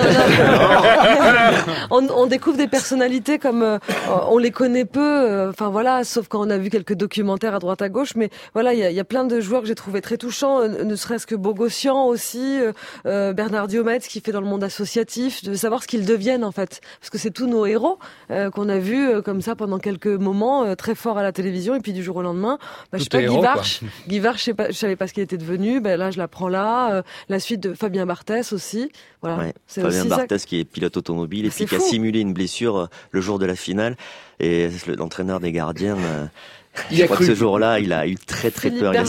On découvre des personnalités comme on les connaît peu, enfin voilà, sauf quand on a vu quelques documentaires à droite à gauche, mais voilà, il y a plein de joueurs que j'ai trouvé très touchants, ne serait-ce que Bogossian aussi, Bernard Diomède, qui fait dans le monde associatif, de savoir ce qu'ils deviennent en fait, parce que c'est tous nos héros qu'on a vus comme ça pendant quelques moments très forts à la télévision, et puis du jour au lendemain, je sais pas, Guy Varche, je savais pas ce qu'il était devenu, là je l'apprends là, la suite de Fabien Barthès aussi, voilà. Ouais, c'est Fabien aussi Barthès qui est pilote automobile et puis qui a simulé une blessure le jour de la finale, et l'entraîneur des gardiens je crois que ce jour-là, il a eu très peur. Il a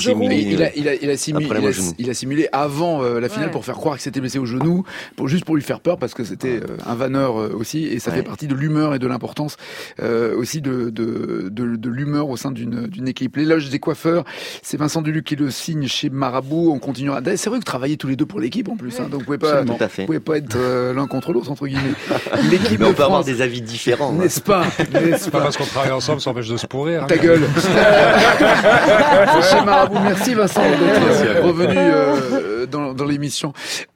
simulé avant la finale pour faire croire que c'était blessé au genou, juste pour lui faire peur, parce que c'était un vanneur aussi, et ça fait partie de l'humeur et de l'importance aussi de l'humeur au sein d'une équipe. L'éloge des coiffeurs, c'est Vincent Duluc qui le signe chez Marabout. On continuera. C'est vrai que vous travaillez tous les deux pour l'équipe en plus, donc vous pouvez pas être l'un contre l'autre entre guillemets. L'équipe mais on peut avoir des avis différents, n'est-ce pas? C'est pas parce qu'on travaille ensemble, ça empêche de se pourrir. Ta gueule. Chez Marabout. Merci Vincent d'être revenu dans l'émission.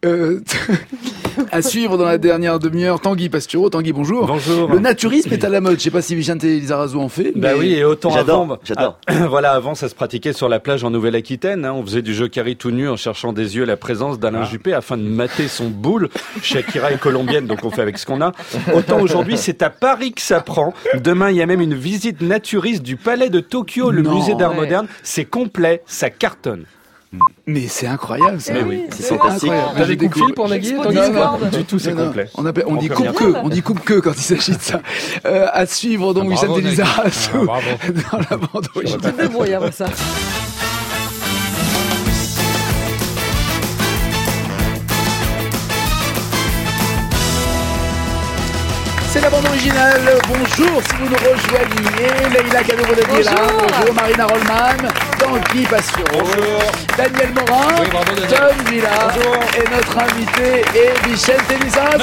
À suivre dans la dernière demi-heure, Tanguy Pastureau. Tanguy, bonjour. Bonjour. Le naturisme est à la mode. Je sais pas si Vicente Lizarazu en fait. Bah oui, et autant j'adore. Voilà, avant ça se pratiquait sur la plage en Nouvelle-Aquitaine. On faisait du jokari tout nu en cherchant des yeux la présence d'Alain Juppé afin de mater son boule. Shakira est colombienne, donc on fait avec ce qu'on a. Autant aujourd'hui, c'est à Paris que ça prend. Demain, il y a même une visite naturiste du Palais de Tokyo, le musée d'art moderne. C'est complet, ça cartonne. Mais c'est incroyable, ça. Mais oui, c'est fantastique. T'as des coups de fil pour Nagui? Non, du tout, c'est complet. On dit coupe-queue quand il s'agit de ça. À suivre donc Vicente Lizarazu dans la bande originale. Tu te débrouilles après ça. C'est la bande originale. Bonjour si vous nous rejoignez. Leïla Kadouroudadi est là. Bonjour Marina Rollman. Tanguy Pastureau. Daniel Morin. Oui, bravo, Daniel. Tom Villa. Et notre invité est Vicente Lizarazu.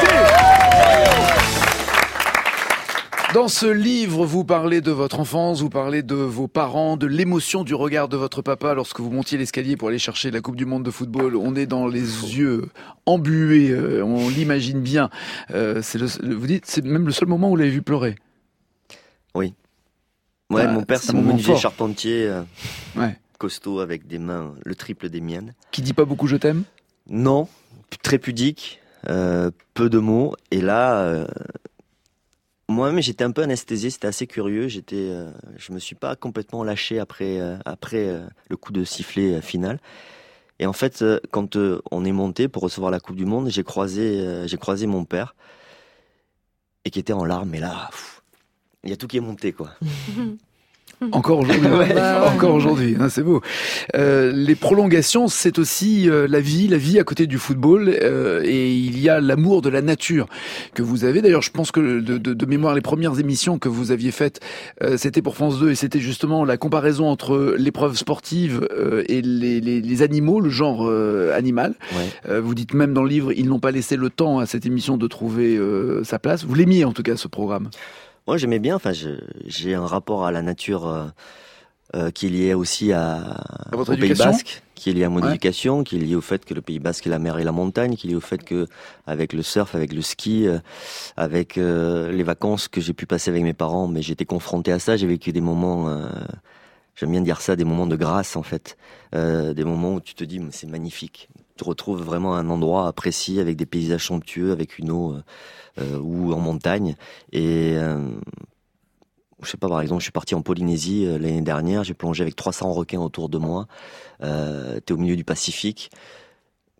Dans ce livre, vous parlez de votre enfance, vous parlez de vos parents, de l'émotion du regard de votre papa lorsque vous montiez l'escalier pour aller chercher la Coupe du Monde de football. On est dans les yeux embués, on l'imagine bien. Vous dites, c'est même le seul moment où vous l'avez vu pleurer. Oui. Ouais, mon père, c'est mon menuisier charpentier, costaud, avec des mains le triple des miennes. Qui dit pas beaucoup je t'aime? Non, très pudique, peu de mots. Et là... moi-même, j'étais un peu anesthésié, c'était assez curieux. Je me suis pas complètement lâché après le coup de sifflet final. Et en fait, quand on est monté pour recevoir la Coupe du Monde, j'ai croisé mon père et qui était en larmes. Et là, il y a tout qui est monté, quoi. Encore aujourd'hui, encore aujourd'hui, c'est beau. Les prolongations, c'est aussi la vie à côté du football, et il y a l'amour de la nature que vous avez. D'ailleurs, je pense que de mémoire, les premières émissions que vous aviez faites, c'était pour France 2, et c'était justement la comparaison entre l'épreuve sportive et les animaux, le genre animal. Ouais. Vous dites même dans le livre, ils n'ont pas laissé le temps à cette émission de trouver sa place. Vous l'aimiez en tout cas, ce programme. Moi, j'aimais bien. Enfin, j'ai un rapport à la nature qui est lié aussi au Pays Basque, qui est lié à mon éducation, qui est lié au fait que le Pays Basque est la mer et la montagne, qui est lié au fait que, avec le surf, avec le ski, avec les vacances que j'ai pu passer avec mes parents, mais j'étais confronté à ça. J'ai vécu des moments, j'aime bien dire ça, des moments de grâce en fait, des moments où tu te dis, mais c'est magnifique. Tu retrouves vraiment un endroit apprécié avec des paysages somptueux, avec une eau ou en montagne. Et je sais pas, par exemple, je suis parti en Polynésie l'année dernière, j'ai plongé avec 300 requins autour de moi. T'es au milieu du Pacifique.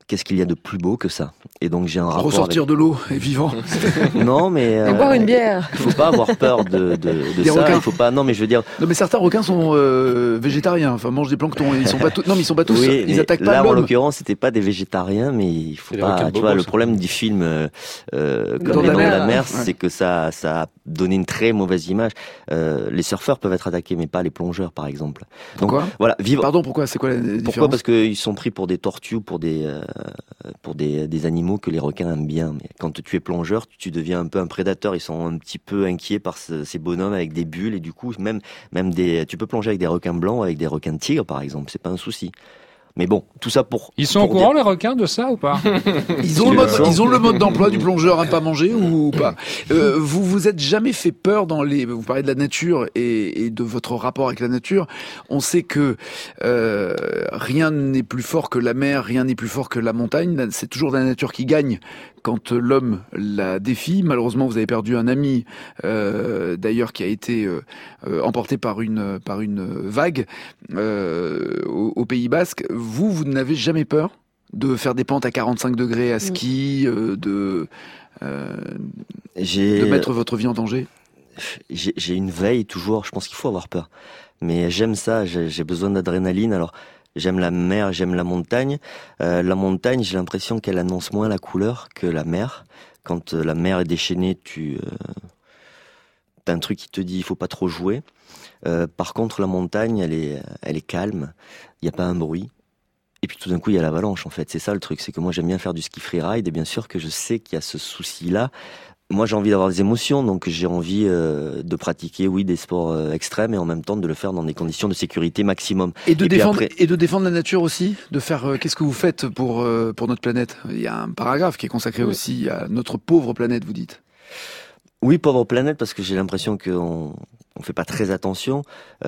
qu'est-ce qu'il y a de plus beau que ça? Et donc j'ai un rapport ressortir de l'eau et vivant. Non, mais et boire une bière. Il faut pas avoir peur de des ça. Requins. Il faut pas. Non, mais je veux dire. Non, mais certains requins sont végétariens. Enfin, mangent des planctons. Ils sont pas tous. Non, mais ils sont pas tous. Oui, ils attaquent pas là, l'homme. en l'occurrence, c'était pas des végétariens, mais il faut pas. Tu vois, le problème du film comme Les Dents de la Mer, c'est que ça a donné une très mauvaise image. Les surfeurs peuvent être attaqués, mais pas les plongeurs, par exemple. Pourquoi? Donc, voilà, vivre. Pardon, pourquoi? C'est quoi la différence? Pourquoi? Parce qu'ils sont pris pour des tortues, pour des animaux que les requins aiment bien. Mais quand tu es plongeur, tu deviens un peu un prédateur. Ils sont un petit peu inquiets par ces bonhommes avec des bulles et du coup, même tu peux plonger avec des requins blancs, avec des requins de tigre, par exemple. C'est pas un souci. Mais bon, tout ça pour... Ils sont au courant, les requins, de ça ou pas? Ils ont le mode d'emploi du plongeur à pas manger ou pas? Vous êtes jamais fait peur vous parlez de la nature et de votre rapport avec la nature. On sait que rien n'est plus fort que la mer, rien n'est plus fort que la montagne. C'est toujours la nature qui gagne quand l'homme la défie. Malheureusement, vous avez perdu un ami, d'ailleurs, qui a été emporté par une vague au Pays Basque. Vous n'avez jamais peur de faire des pentes à 45 degrés à ski, de mettre votre vie en danger? J'ai une veille toujours. Je pense qu'il faut avoir peur. Mais j'aime ça. J'ai besoin d'adrénaline. Alors, j'aime la mer, j'aime la montagne. La montagne, j'ai l'impression qu'elle annonce moins la couleur que la mer. Quand la mer est déchaînée, t'as un truc qui te dit il faut pas trop jouer. Par contre, la montagne, elle est calme. Il y a pas un bruit. Et puis tout d'un coup, il y a l'avalanche, en fait. C'est ça le truc, c'est que moi j'aime bien faire du ski freeride et bien sûr que je sais qu'il y a ce souci-là. Moi, j'ai envie d'avoir des émotions, donc j'ai envie de pratiquer, des sports extrêmes et en même temps de le faire dans des conditions de sécurité maximum. Et de défendre la nature aussi, de faire qu'est-ce que vous faites pour notre planète? Il y a un paragraphe qui est consacré aussi à notre pauvre planète, vous dites. Oui, pauvre planète, parce que j'ai l'impression qu'on fait pas très attention.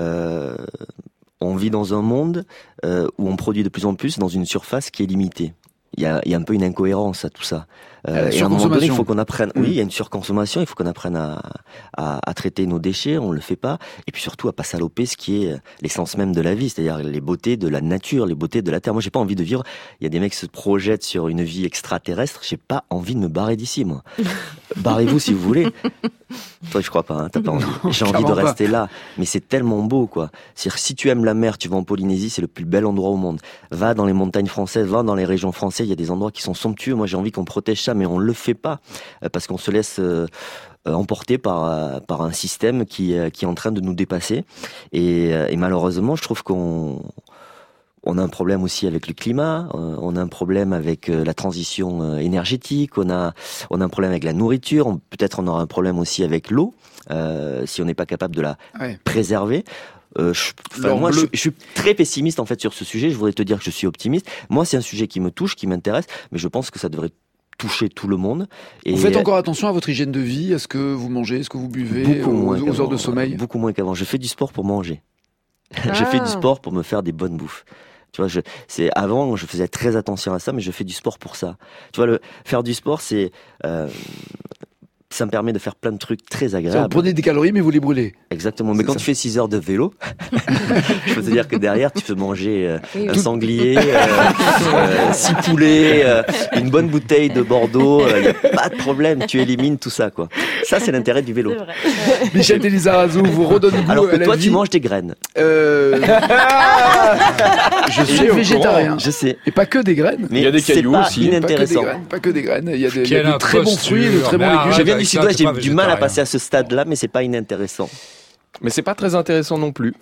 On vit dans un monde où on produit de plus en plus dans une surface qui est limitée. Il y a un peu une incohérence à tout ça. Et à un moment donné, il faut qu'on apprenne. Oui, il y a une surconsommation. Il faut qu'on apprenne à traiter nos déchets. On le fait pas. Et puis surtout à pas saloper ce qui est l'essence même de la vie, c'est-à-dire les beautés de la nature, les beautés de la terre. Moi, j'ai pas envie de vivre. Il y a des mecs qui se projettent sur une vie extraterrestre. J'ai pas envie de me barrer d'ici, moi. Barrez-vous si vous voulez. Toi, je crois pas. Hein, t'as pas envie. J'ai envie de rester là. Mais c'est tellement beau, quoi. C'est-à-dire, si tu aimes la mer, tu vas en Polynésie, c'est le plus bel endroit au monde. Va dans les montagnes françaises, va dans les régions françaises. Il y a des endroits qui sont somptueux. Moi, j'ai envie qu'on protège ça, mais on le fait pas parce qu'on se laisse emporter par un système qui est en train de nous dépasser. Et malheureusement, je trouve qu'on a un problème aussi avec le climat, on a un problème avec la transition énergétique, on a un problème avec la nourriture, peut-être on aura un problème aussi avec l'eau, si on n'est pas capable de la préserver. Je suis très pessimiste en fait sur ce sujet. Je voudrais te dire que je suis optimiste. Moi, c'est un sujet qui me touche, qui m'intéresse, mais je pense que ça devrait toucher tout le monde. Et vous faites encore attention à votre hygiène de vie, à ce que vous mangez, à ce que vous buvez, aux heures de sommeil? Beaucoup moins qu'avant. Je fais du sport pour manger. Je fais du sport pour me faire des bonnes bouffes. Tu vois, avant, je faisais très attention à ça, mais je fais du sport pour ça. Tu vois, faire du sport, ça me permet de faire plein de trucs très agréables. Vous prenez des calories, mais vous les brûlez. Exactement. Mais quand tu fais 6 heures de vélo, je peux te dire que derrière, tu peux manger un sanglier, 6 poulets, une bonne bouteille de Bordeaux. Il n'y a pas de problème. Tu élimines tout ça, quoi. Ça, c'est l'intérêt du vélo. Michel Lizarazu vous redonne goût alors que à la toi, vie. tu manges des graines. Je suis végétarien. Je sais. Et pas que des graines. Mais il y a des cailloux aussi. Inintéressant. Pas que des graines. Il y a de très bons fruits, de très bons légumes. Je viens du Sud-Ouest, j'ai du mal à passer à ce stade-là, mais c'est pas inintéressant. Mais c'est pas très intéressant non plus.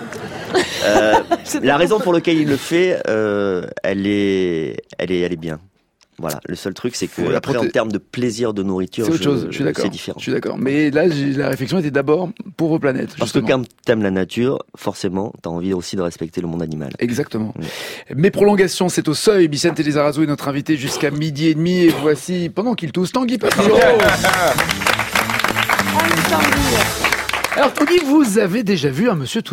La raison pour laquelle il le fait, elle est bien. Voilà. Le seul truc, c'est que après, en termes de plaisir de nourriture, c'est autre chose. Je suis d'accord. C'est différent. Je suis d'accord. Mais là, la réflexion était d'abord pour vos planètes. Parce que quand t'aimes la nature, forcément, t'as envie aussi de respecter le monde animal. Exactement. Mes prolongations, c'est au seuil. Vicente Lizarazu est notre invité jusqu'à 12h30. Et voici, pendant qu'il tousse, Tanguy Papillon. Alors, Tanguy, vous avez déjà vu un monsieur tout nu?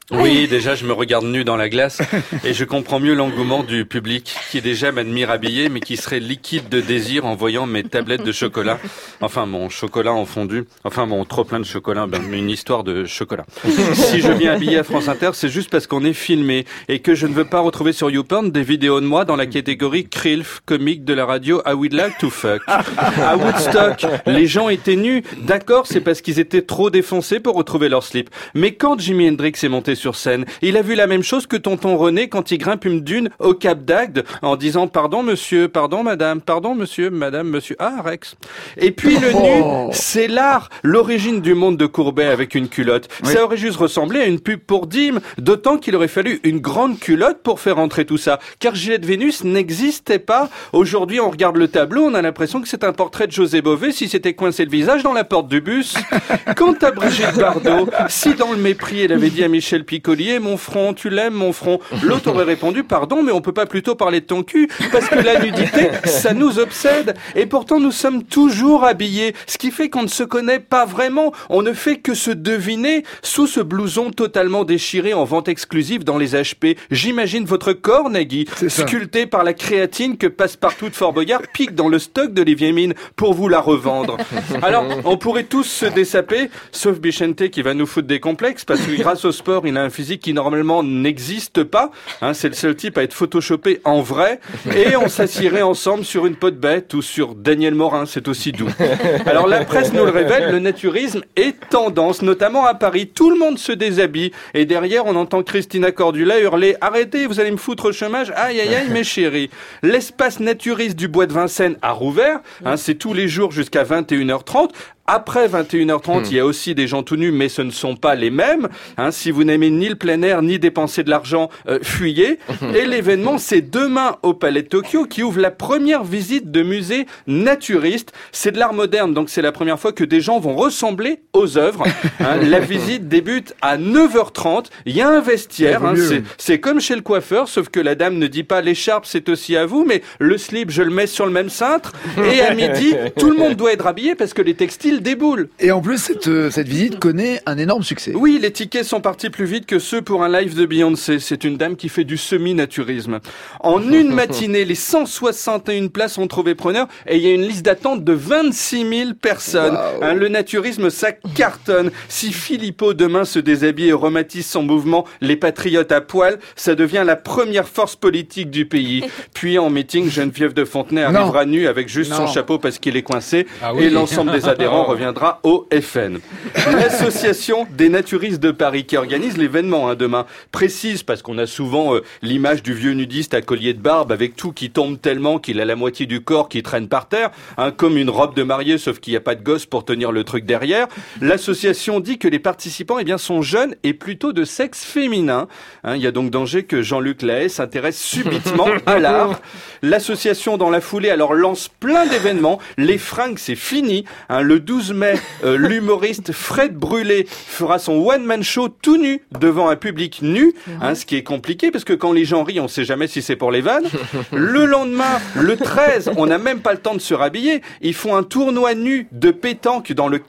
Oui, déjà, je me regarde nu dans la glace et je comprends mieux l'engouement du public qui déjà m'admire habillé mais qui serait liquide de désir en voyant mes tablettes de chocolat. Enfin, mon chocolat en fondu. Enfin, mon trop plein de chocolat. Une histoire de chocolat. Si je viens habillé à France Inter, c'est juste parce qu'on est filmé et que je ne veux pas retrouver sur YouPorn des vidéos de moi dans la catégorie Krilf, comique de la radio I Would Like to Fuck. À Woodstock, les gens étaient nus. D'accord, c'est parce qu'ils étaient trop défoncés pour retrouver leur slip. Mais quand Jimi Hendrix est monté sur scène, il a vu la même chose que tonton René quand il grimpe une dune au Cap d'Agde en disant pardon monsieur, pardon madame, pardon monsieur, madame, monsieur, ah Rex. Et puis le nu, c'est l'art, l'origine du monde de Courbet avec une culotte. Oui. Ça aurait juste ressemblé à une pub pour Dim, d'autant qu'il aurait fallu une grande culotte pour faire entrer tout ça, car Gillette Vénus n'existait pas. Aujourd'hui, on regarde le tableau, on a l'impression que c'est un portrait de José Bové si c'était coincé le visage dans la porte du bus. Quant à Brigitte Bardot, si dans le mépris elle avait dit à Michel Piccolier, mon front, tu l'aimes mon front, l'autre aurait répondu, pardon, mais on peut pas plutôt parler de ton cul, parce que la nudité, ça nous obsède, et pourtant nous sommes toujours habillés, ce qui fait qu'on ne se connaît pas vraiment, on ne fait que se deviner sous ce blouson totalement déchiré en vente exclusive dans les HP. J'imagine votre corps, Nagui, sculpté par la créatine que Passepartout de Fort Boyard pique dans le stock d'Olivier Mine pour vous la revendre. Alors, on pourrait tous se dessaper, sauf Bichente qui va nous foutre des complexes, parce que grâce au sport, il a un physique qui normalement n'existe pas. C'est le seul type à être photoshopé en vrai. Et on s'assierait ensemble sur une peau de bête ou sur Daniel Morin, c'est aussi doux. Alors la presse nous le révèle, le naturisme est tendance, notamment à Paris. Tout le monde se déshabille. Et derrière, on entend Christina Cordula hurler « Arrêtez, vous allez me foutre au chômage. Aïe, aïe, aïe, mes chéris ». L'espace naturiste du bois de Vincennes a rouvert. C'est tous les jours jusqu'à 21h30. Après 21h30, il y a aussi des gens tout nus, mais ce ne sont pas les mêmes. Si vous n'aimez ni le plein air, ni dépenser de l'argent, fuyez. Et l'événement, c'est demain au Palais de Tokyo, qui ouvre la première visite de musée naturiste. C'est de l'art moderne, donc c'est la première fois que des gens vont ressembler aux œuvres. La visite débute à 9h30. Il y a un vestiaire. C'est comme chez le coiffeur, sauf que la dame ne dit pas l'écharpe, c'est aussi à vous, mais le slip, je le mets sur le même cintre. Et à midi, tout le monde doit être habillé parce que les textiles déboule. Et en plus, cette visite connaît un énorme succès. Oui, les tickets sont partis plus vite que ceux pour un live de Beyoncé. C'est une dame qui fait du semi-naturisme. En une matinée, les 161 places ont trouvé preneur et il y a une liste d'attente de 26 000 personnes. Wow. Le naturisme, ça cartonne. Si Philippot demain se déshabille et rematisse son mouvement Les Patriotes à poil, ça devient la première force politique du pays. Puis en meeting, Geneviève de Fontenay arrivera nue avec juste son chapeau parce qu'il est coincé et l'ensemble des adhérents reviendra au FN. L'association des naturistes de Paris qui organise l'événement demain précise, parce qu'on a souvent l'image du vieux nudiste à collier de barbe avec tout qui tombe tellement qu'il a la moitié du corps qui traîne par terre, comme une robe de mariée sauf qu'il n'y a pas de gosse pour tenir le truc derrière. L'association dit que les participants sont jeunes et plutôt de sexe féminin. Il y a donc danger que Jean-Luc Lahaye s'intéresse subitement à l'art. L'association dans la foulée lance plein d'événements. Les fringues, c'est fini. Le 12 mai, l'humoriste Fred Brûlé fera son one-man show tout nu devant un public nu, ce qui est compliqué parce que quand les gens rient, on sait jamais si c'est pour les vannes. Le lendemain, le 13, on n'a même pas le temps de se rhabiller. Ils font un tournoi nu de pétanque dans le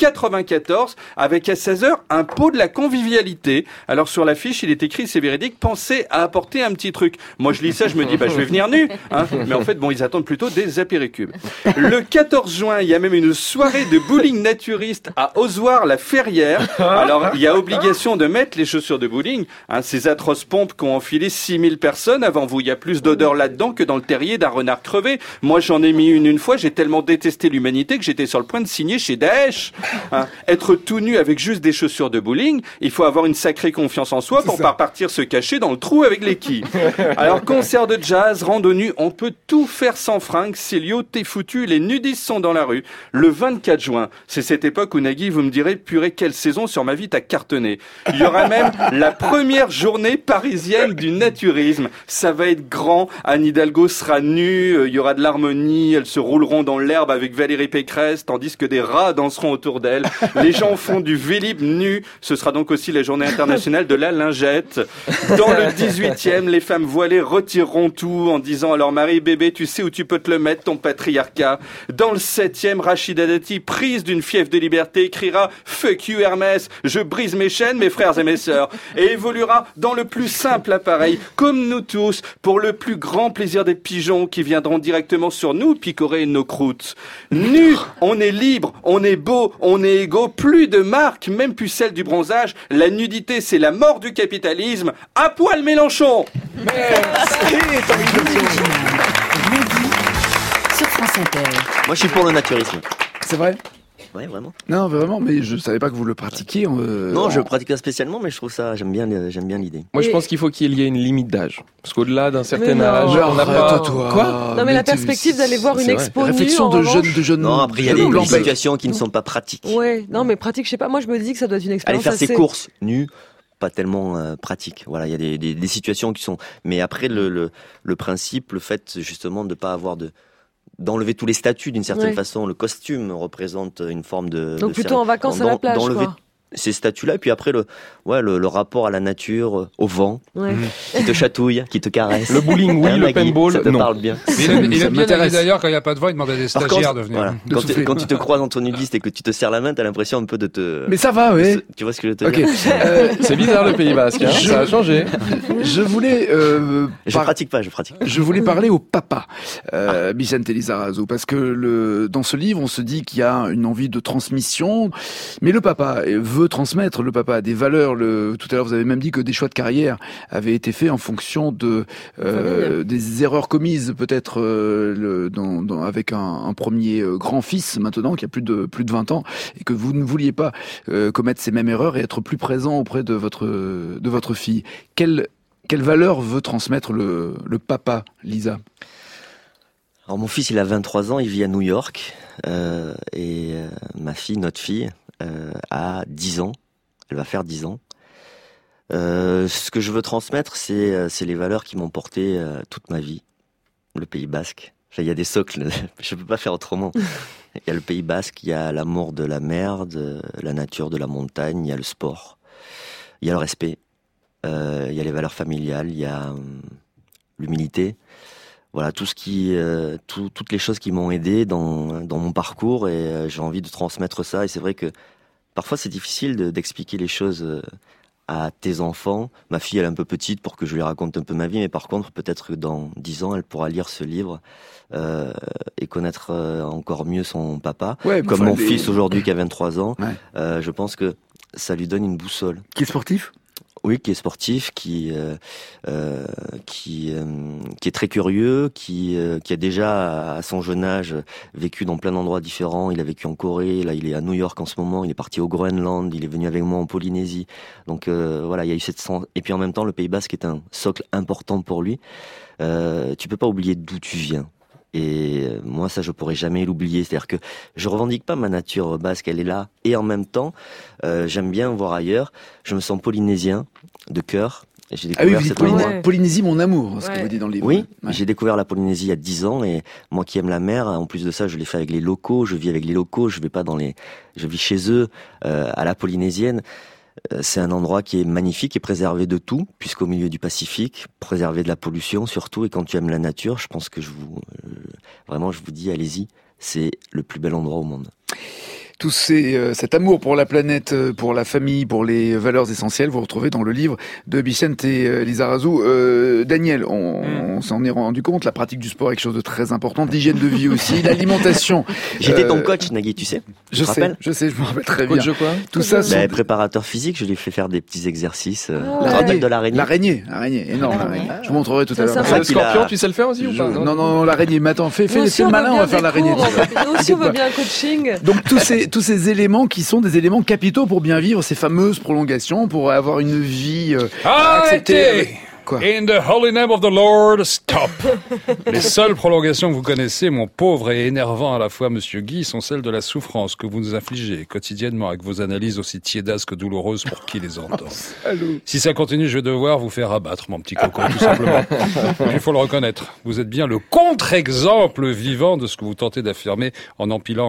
94 avec à 16h un pot de la convivialité. Alors sur l'affiche, il est écrit, c'est véridique, pensez à apporter un petit truc. Moi je lis ça, je me dis je vais venir nu, mais en fait ils attendent plutôt des apéricubes. Le 14 juin, il y a même une soirée de bowling naturiste à Ozoir-la-Ferrière. Alors, il y a obligation de mettre les chaussures de bowling. Ces atroces pompes qu'ont enfilé 6000 personnes avant vous. Il y a plus d'odeur là-dedans que dans le terrier d'un renard crevé. Moi, j'en ai mis une fois. J'ai tellement détesté l'humanité que j'étais sur le point de signer chez Daesh. Être tout nu avec juste des chaussures de bowling, il faut avoir une sacrée confiance en soi pour pas partir se cacher dans le trou avec les quilles. Alors, concert de jazz, randonnée, on peut tout faire sans fringues. Célio, t'es foutu. Les nudistes sont dans la rue. Le 24 juin, c'est cette époque où Nagui, vous me direz, purée, quelle saison sur ma vie t'as cartonné. Il y aura même la première journée parisienne du naturisme. Ça va être grand. Anne Hidalgo sera nue. Il y aura de l'harmonie. Elles se rouleront dans l'herbe avec Valérie Pécresse, tandis que des rats danseront autour d'elles. Les gens font du vélib nu. Ce sera donc aussi la journée internationale de la lingette. Dans le 18e, les femmes voilées retireront tout en disant à leur mari, bébé, tu sais où tu peux te le mettre, ton patriarcat. Dans le 7e, Rachida Dati, prise d'une d'une fièvre de liberté, criera « Fuck you Hermès, je brise mes chaînes, mes frères et mes sœurs » et évoluera dans le plus simple appareil, comme nous tous, pour le plus grand plaisir des pigeons qui viendront directement sur nous picorer nos croûtes. Nus, on est libre, on est beau, on est égaux, plus de marques, même plus celle du bronzage. La nudité, c'est la mort du capitalisme. À poil Mélenchon. Merci. Sur France Inter. Moi, je suis pour le naturisme. C'est vrai? Ouais, vraiment. Non, vraiment, mais je savais pas que vous le pratiquiez. Non, je le pratique pas spécialement, mais je trouve ça, j'aime bien l'idée. Moi, je pense qu'il faut qu'il y ait une limite d'âge. Parce qu'au-delà d'un certain âge, on n'a pas... Quoi? Non, mais la perspective d'aller voir une expo nue, réflexion de jeunes. Non, après, il y a des situations qui ne sont pas pratiques. Ouais, non, mais pratique, je sais pas. Moi, je me dis que ça doit être une expérience aller faire ses courses nues, pas tellement pratique. Voilà, il y a des situations qui sont... Mais après, le principe, le fait, justement, de pas avoir d'enlever tous les statuts d'une certaine façon. Le costume représente une forme de... Donc plutôt en vacances à la plage, quoi. Ces statuts-là, et puis après le rapport à la nature, au vent, qui te chatouille, qui te caresse. Le bowling, oui, le paintball, ça te parle bien. Il aime bien d'ailleurs, quand il n'y a pas de vent, il demande à des stagiaires de venir. Voilà. Quand tu te croises entre nudistes et que tu te serres la main, t'as l'impression un peu de te... Mais ça va, oui. Tu vois ce que je veux te dire? C'est bizarre le Pays Basque, hein. Ça a changé. Je voulais... Je pratique. Je voulais parler au papa, Vicente Lizarazu, parce que dans ce livre, on se dit qu'il y a une envie de transmission, mais le papa veut transmettre, le papa a des valeurs. Tout à l'heure, vous avez même dit que des choix de carrière avaient été faits en fonction des erreurs commises, peut-être avec un premier grand-fils maintenant qui a plus de 20 ans, et que vous ne vouliez pas commettre ces mêmes erreurs et être plus présent auprès de votre fille. Quelle valeur veut transmettre le papa, Lisa? Alors mon fils, il a 23 ans, il vit à New York, et ma fille, notre fille, a 10 ans. Elle va faire 10 ans. Ce que je veux transmettre, c'est les valeurs qui m'ont porté toute ma vie. Le Pays Basque. Il y a des socles, je peux pas faire autrement. Il y a le Pays Basque, il y a l'amour de la mer, de la nature, de la montagne, il y a le sport, il y a le respect, il y a les valeurs familiales, il y a l'humilité. Voilà, toutes les choses qui m'ont aidé dans mon parcours, et j'ai envie de transmettre ça. Et c'est vrai que parfois c'est difficile d'expliquer les choses à tes enfants. Ma fille, elle est un peu petite pour que je lui raconte un peu ma vie, mais par contre, peut-être que dans 10 ans, elle pourra lire ce livre et connaître encore mieux son papa. Comme mon fils aujourd'hui qui a 23 ans, je pense que ça lui donne une boussole. Qui est sportif ? Oui, qui est sportif, qui est très curieux, qui a déjà à son jeune âge vécu dans plein d'endroits différents. Il a vécu en Corée, là il est à New York en ce moment, il est parti au Groenland, il est venu avec moi en Polynésie. Donc voilà, il y a eu et puis en même temps le Pays Basque est un socle important pour lui. Tu peux pas oublier d'où tu viens. Et moi, ça, je pourrais jamais l'oublier. C'est-à-dire que je revendique pas ma nature basque, elle est là. Et en même temps, j'aime bien voir ailleurs. Je me sens polynésien de cœur. J'ai découvert Polynésie, mon amour, ce que vous dites dans le livre. Oui, j'ai découvert la Polynésie il y a 10 ans, et moi qui aime la mer, en plus de ça, je l'ai fait avec les locaux. Je vis avec les locaux. Je vis chez eux, à la polynésienne. C'est un endroit qui est magnifique et préservé de tout, puisqu'au milieu du Pacifique, préservé de la pollution surtout. Et quand tu aimes la nature, je pense que je vous dis, allez-y, c'est le plus bel endroit au monde. Tout cet amour pour la planète, pour la famille, pour les valeurs essentielles, vous retrouvez dans le livre de Vicente Lizarazu. Daniel, on s'en est rendu compte, la pratique du sport est quelque chose de très important, l'hygiène de vie aussi, l'alimentation. J'étais ton coach, Nagui, tu sais. Je sais, je me rappelle très bien. Coach de quoi? Tout ça, préparateur physique, je lui ai fait faire des petits exercices. De l'araignée. L'araignée, énorme. L'araignée. Je vous montrerai tout à l'heure. Le scorpion, tu sais le faire aussi ou pas? Non, l'araignée. Mais attends, fais le malin, on va faire l'araignée. Nous aussi, on veut bien un coaching. Donc tous ces éléments qui sont des éléments capitaux pour bien vivre ces fameuses prolongations, pour avoir une vie acceptée. Quoi? In the holy name of the Lord, stop. Les seules prolongations que vous connaissez, mon pauvre et énervant à la fois Monsieur Guy, sont celles de la souffrance que vous nous infligez quotidiennement avec vos analyses aussi tiédasses que douloureuses pour qui les entend. Si ça continue, je vais devoir vous faire abattre, mon petit coco, tout simplement. Il faut le reconnaître. Vous êtes bien le contre-exemple vivant de ce que vous tentez d'affirmer en empilant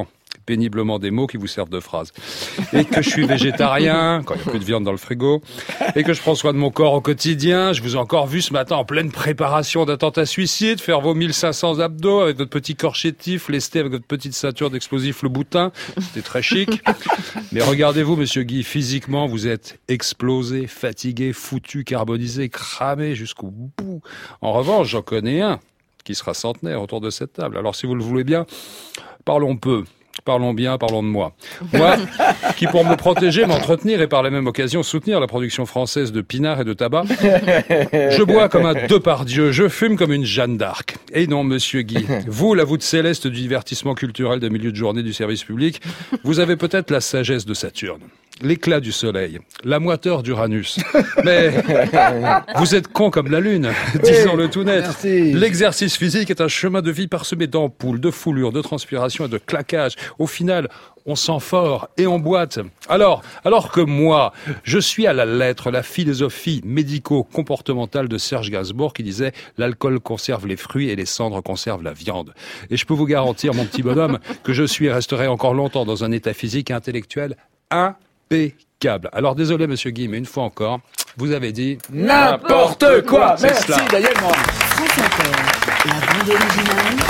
péniblement des mots qui vous servent de phrase. Et que je suis végétarien, quand il n'y a plus de viande dans le frigo, et que je prends soin de mon corps au quotidien. Je vous ai encore vu ce matin en pleine préparation d'attentat suicide, faire vos 1500 abdos avec votre petit corps chétif, lesté avec votre petite ceinture d'explosif le boutin. C'était très chic. Mais regardez-vous, monsieur Guy, physiquement, vous êtes explosé, fatigué, foutu, carbonisé, cramé jusqu'au bout. En revanche, j'en connais un qui sera centenaire autour de cette table. Alors, si vous le voulez bien, parlons peu. Parlons bien, parlons de moi. Moi, qui pour me protéger, m'entretenir et par la même occasion soutenir la production française de pinard et de tabac, je bois comme un Depardieu, je fume comme une Jeanne d'Arc. Et non, monsieur Guy, vous, la voûte céleste du divertissement culturel de milieu de journée du service public, vous avez peut-être la sagesse de Saturne, l'éclat du soleil, la moiteur d'Uranus. Mais vous êtes con comme la lune, disons-le tout net. Merci. L'exercice physique est un chemin de vie parsemé d'ampoules, de foulures, de transpiration et de claquages. Au final, on sent fort et on boite. Alors que moi, je suis à la lettre la philosophie médico-comportementale de Serge Gainsbourg qui disait « L'alcool conserve les fruits et les cendres conservent la viande ». Et je peux vous garantir, mon petit bonhomme, que je suis et resterai encore longtemps dans un état physique et intellectuel impeccable. Alors désolé, monsieur Guy, mais une fois encore, vous avez dit n'importe quoi. Merci, Daniel Morin. France Inter, la bande originale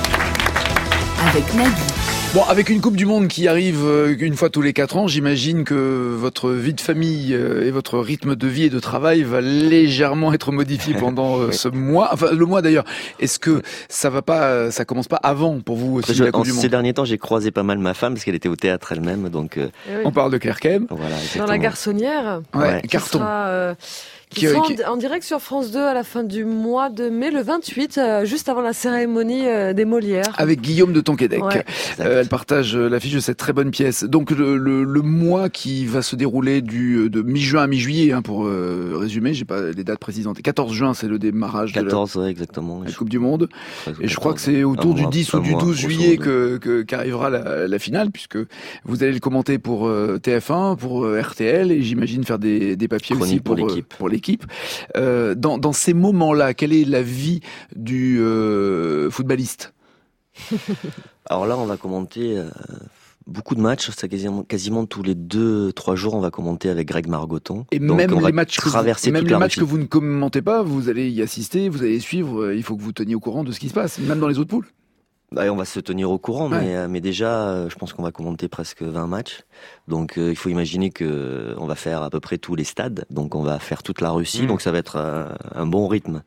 avec Nagui. Bon, avec une Coupe du Monde qui arrive une fois tous les 4 ans, j'imagine que votre vie de famille et votre rythme de vie et de travail va légèrement être modifié pendant ce mois. Enfin, le mois d'ailleurs. Est-ce que ça commence pas avant pour vous aussi la Coupe du Monde? Ces derniers temps, j'ai croisé pas mal ma femme parce qu'elle était au théâtre elle-même, donc. On parle de Kerkem. Voilà, dans la Garçonnière. Ouais, carton. Qui sera en direct sur France 2 à la fin du mois de mai, le 28, juste avant la cérémonie des Molières. Avec Guillaume de Tonquédec. Ouais. Elle partage l'affiche de cette très bonne pièce. Donc le mois qui va se dérouler de mi-juin à mi-juillet, pour résumer, j'ai pas les dates précises. 14 juin, c'est le démarrage de la Coupe du Monde. Et je crois que c'est autour du 10 ou du 12 juillet qu'arrivera la finale, puisque vous allez le commenter pour TF1, pour RTL, et j'imagine faire des papiers aussi pour l'équipe. Dans ces moments-là, quelle est la vie du footballiste? Alors là, on va commenter beaucoup de matchs. C'est quasiment tous les 2-3 jours, on va commenter avec Greg Margoton. Et donc, même les matchs que vous ne commentez pas, vous allez y assister, vous allez suivre. Il faut que vous teniez au courant de ce qui se passe, même dans les autres poules. On va se tenir au courant, mais déjà, je pense qu'on va commenter presque 20 matchs. Donc, il faut imaginer que on va faire à peu près tous les stades. Donc, on va faire toute la Russie. Donc, ça va être un bon rythme.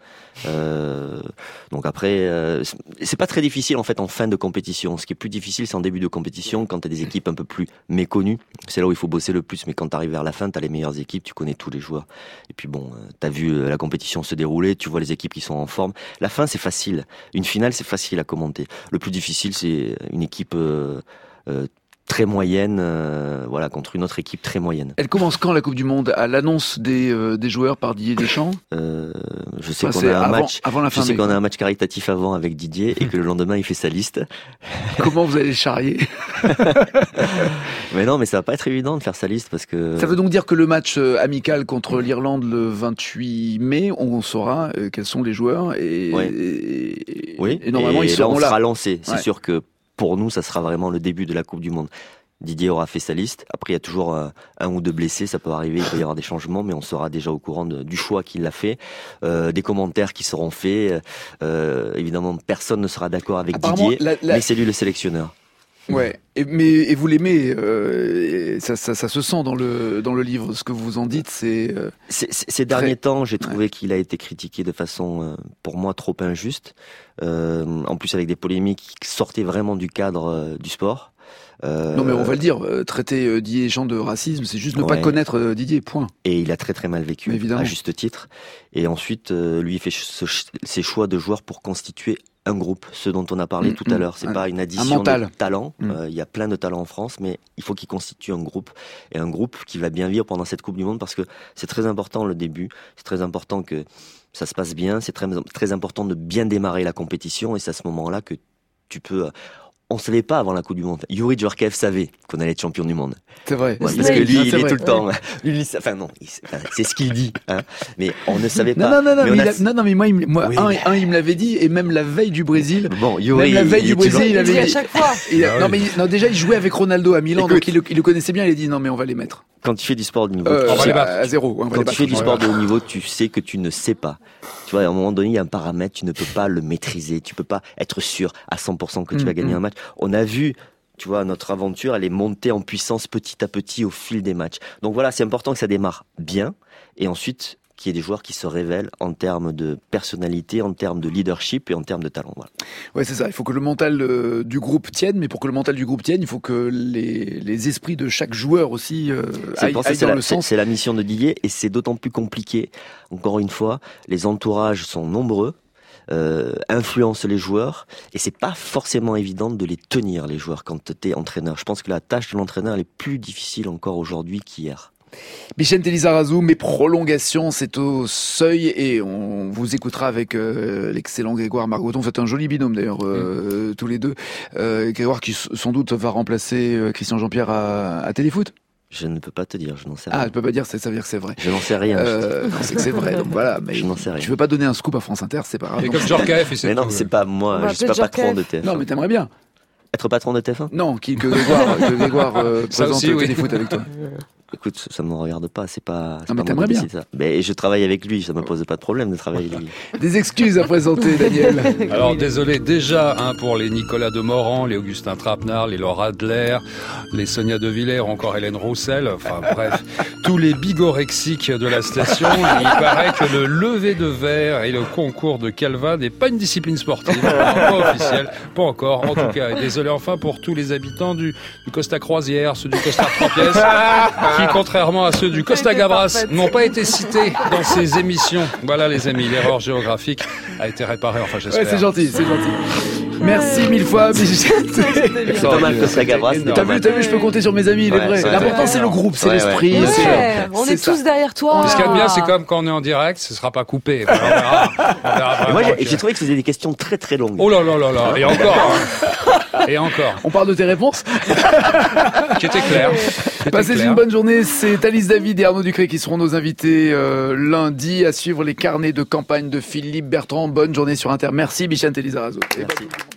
Donc après, c'est pas très difficile en fait en fin de compétition. Ce qui est plus difficile, c'est en début de compétition, quand t'as des équipes un peu plus méconnues. C'est là où il faut bosser le plus. Mais quand t'arrives vers la fin, t'as les meilleures équipes, tu connais tous les joueurs. Et puis bon, t'as vu la compétition se dérouler, tu vois les équipes qui sont en forme. La fin, c'est facile. Une finale, c'est facile à commenter. Le plus difficile, c'est une équipe très moyenne, contre une autre équipe très moyenne. Elle commence quand la Coupe du Monde? À l'annonce des joueurs par Didier Deschamps? Je sais qu'on a un match. Je sais qu'on a un match caritatif avant avec Didier et que le lendemain il fait sa liste. Comment vous allez le charrier? Mais non, mais ça va pas être évident de faire sa liste parce que. Ça veut donc dire que le match amical contre l'Irlande le 28 mai, on saura quels sont les joueurs et normalement ils seront là. On sera lancé. C'est sûr que. Pour nous, ça sera vraiment le début de la Coupe du Monde. Didier aura fait sa liste. Après, il y a toujours un ou deux blessés, ça peut arriver, il peut y avoir des changements, mais on sera déjà au courant du choix qu'il a fait, des commentaires qui seront faits. Évidemment, personne ne sera d'accord avec Didier, mais c'est lui le sélectionneur. Ouais. Et vous l'aimez, ça se sent dans le livre. Ce que vous en dites, c'est. Ces derniers temps, j'ai trouvé qu'il a été critiqué de façon, pour moi, trop injuste. En plus, avec des polémiques qui sortaient vraiment du cadre du sport. Non, mais on va le dire. Traiter Didier Deschamps de racisme, c'est juste ne pas connaître Didier. Point. Et il a très très mal vécu, à juste titre. Et ensuite, lui, il fait ses choix de joueurs pour constituer un groupe, ce dont on a parlé tout à l'heure. C'est pas une addition de talent. Il y a plein de talents en France, mais il faut qu'il constitue un groupe. Et un groupe qui va bien vivre pendant cette Coupe du Monde parce que c'est très important le début. C'est très important que ça se passe bien. C'est très, très important de bien démarrer la compétition. Et c'est à ce moment-là que tu peux on savait pas avant la Coupe du Monde. Youri Djorkaeff savait qu'on allait être champion du monde. C'est vrai. Ouais, parce que lui, il est tout le temps. Lui, c'est ce qu'il dit. Hein. Mais on ne savait pas. Non, mais moi, il me l'avait dit, et même la veille du Brésil. Bon, Youri, même la veille du Brésil, il avait dit à chaque fois. Déjà, il jouait avec Ronaldo à Milan, donc il le connaissait bien. Il a dit non, mais on va les mettre. Quand tu fais du sport de niveau, à zéro. Quand tu fais du sport de haut niveau, tu sais que tu ne sais pas. Tu vois, à un moment donné, il y a un paramètre, tu ne peux pas le maîtriser. Tu peux pas être sûr à 100% que tu vas gagner un match. On a vu, tu vois, notre aventure, elle est montée en puissance petit à petit au fil des matchs. Donc voilà, c'est important que ça démarre bien. Et ensuite, qu'il y ait des joueurs qui se révèlent en termes de personnalité, en termes de leadership et en termes de talent. Voilà. Ouais, c'est ça. Il faut que le mental du groupe tienne, mais pour que le mental du groupe tienne, il faut que les esprits de chaque joueur aussi aillent dans le sens. C'est la mission de Didier et c'est d'autant plus compliqué. Encore une fois, les entourages sont nombreux. Influencent les joueurs et c'est pas forcément évident de les tenir, les joueurs, quand t'es entraîneur. Je pense que la tâche de l'entraîneur elle est plus difficile encore aujourd'hui qu'hier. Vicente Lizarazu, mes prolongations, c'est au seuil et on vous écoutera avec l'excellent Grégoire Margoton. Vous faites un joli binôme d'ailleurs, tous les deux. Grégoire qui sans doute va remplacer Christian Jean-Pierre à Téléfoot. Je ne peux pas te dire, je n'en sais rien. Ah, je peux pas dire, ça veut dire que c'est vrai. Je n'en sais rien. C'est que c'est vrai, donc voilà. Mais je n'en sais rien. Tu veux pas donner un scoop à France Inter, c'est pas grave. Et comme Djorkaeff, et c'est mais non, c'est pas moi, je suis pas patron de TF1. Non, mais t'aimerais bien. Être patron de TF1 ? Non, que Grégoire présente Téléfoot avec toi. Écoute, ça ne me regarde pas, c'est pas. Non, mais t'aimerais bien. Ça. Mais je travaille avec lui, ça me pose pas de problème de travailler avec lui. Des excuses à présenter, Daniel. Alors désolé déjà pour les Nicolas Demorand, les Augustin Trapenard, les Laura Adler, les Sonia De Villers, encore Hélène Roussel, enfin bref, tous les bigorexiques de la station. Il paraît que le lever de verre et le concours de Calvin n'est pas une discipline sportive, pas officielle, pas encore en tout cas. Et désolé enfin pour tous les habitants du Costa Croisière, ceux du Costa 3 pièces, qui contrairement à ceux du Costa Gabras n'ont pas été cités dans ces émissions. Voilà les amis, l'erreur géographique a été réparée, enfin j'espère. Ouais, c'est gentil. Merci mille fois, c'est pas mal Costa Gabras. T'as vu, je peux compter sur mes amis, il est vrai. L'important c'est le groupe, c'est l'esprit. On est tous derrière toi. Ce qu'il y a de bien, c'est comme quand on est en direct, ce sera pas coupé. On verra moi j'ai trouvé que c'était des questions très très longues. Oh là là là là, et encore. Et encore. On parle de tes réponses qui étaient claires. Passez une bonne journée. C'est Alice David et Arnaud Ducré qui seront nos invités lundi à suivre les carnets de campagne de Philippe Bertrand. Bonne journée sur Inter. Merci Vicente Lizarazu. Merci.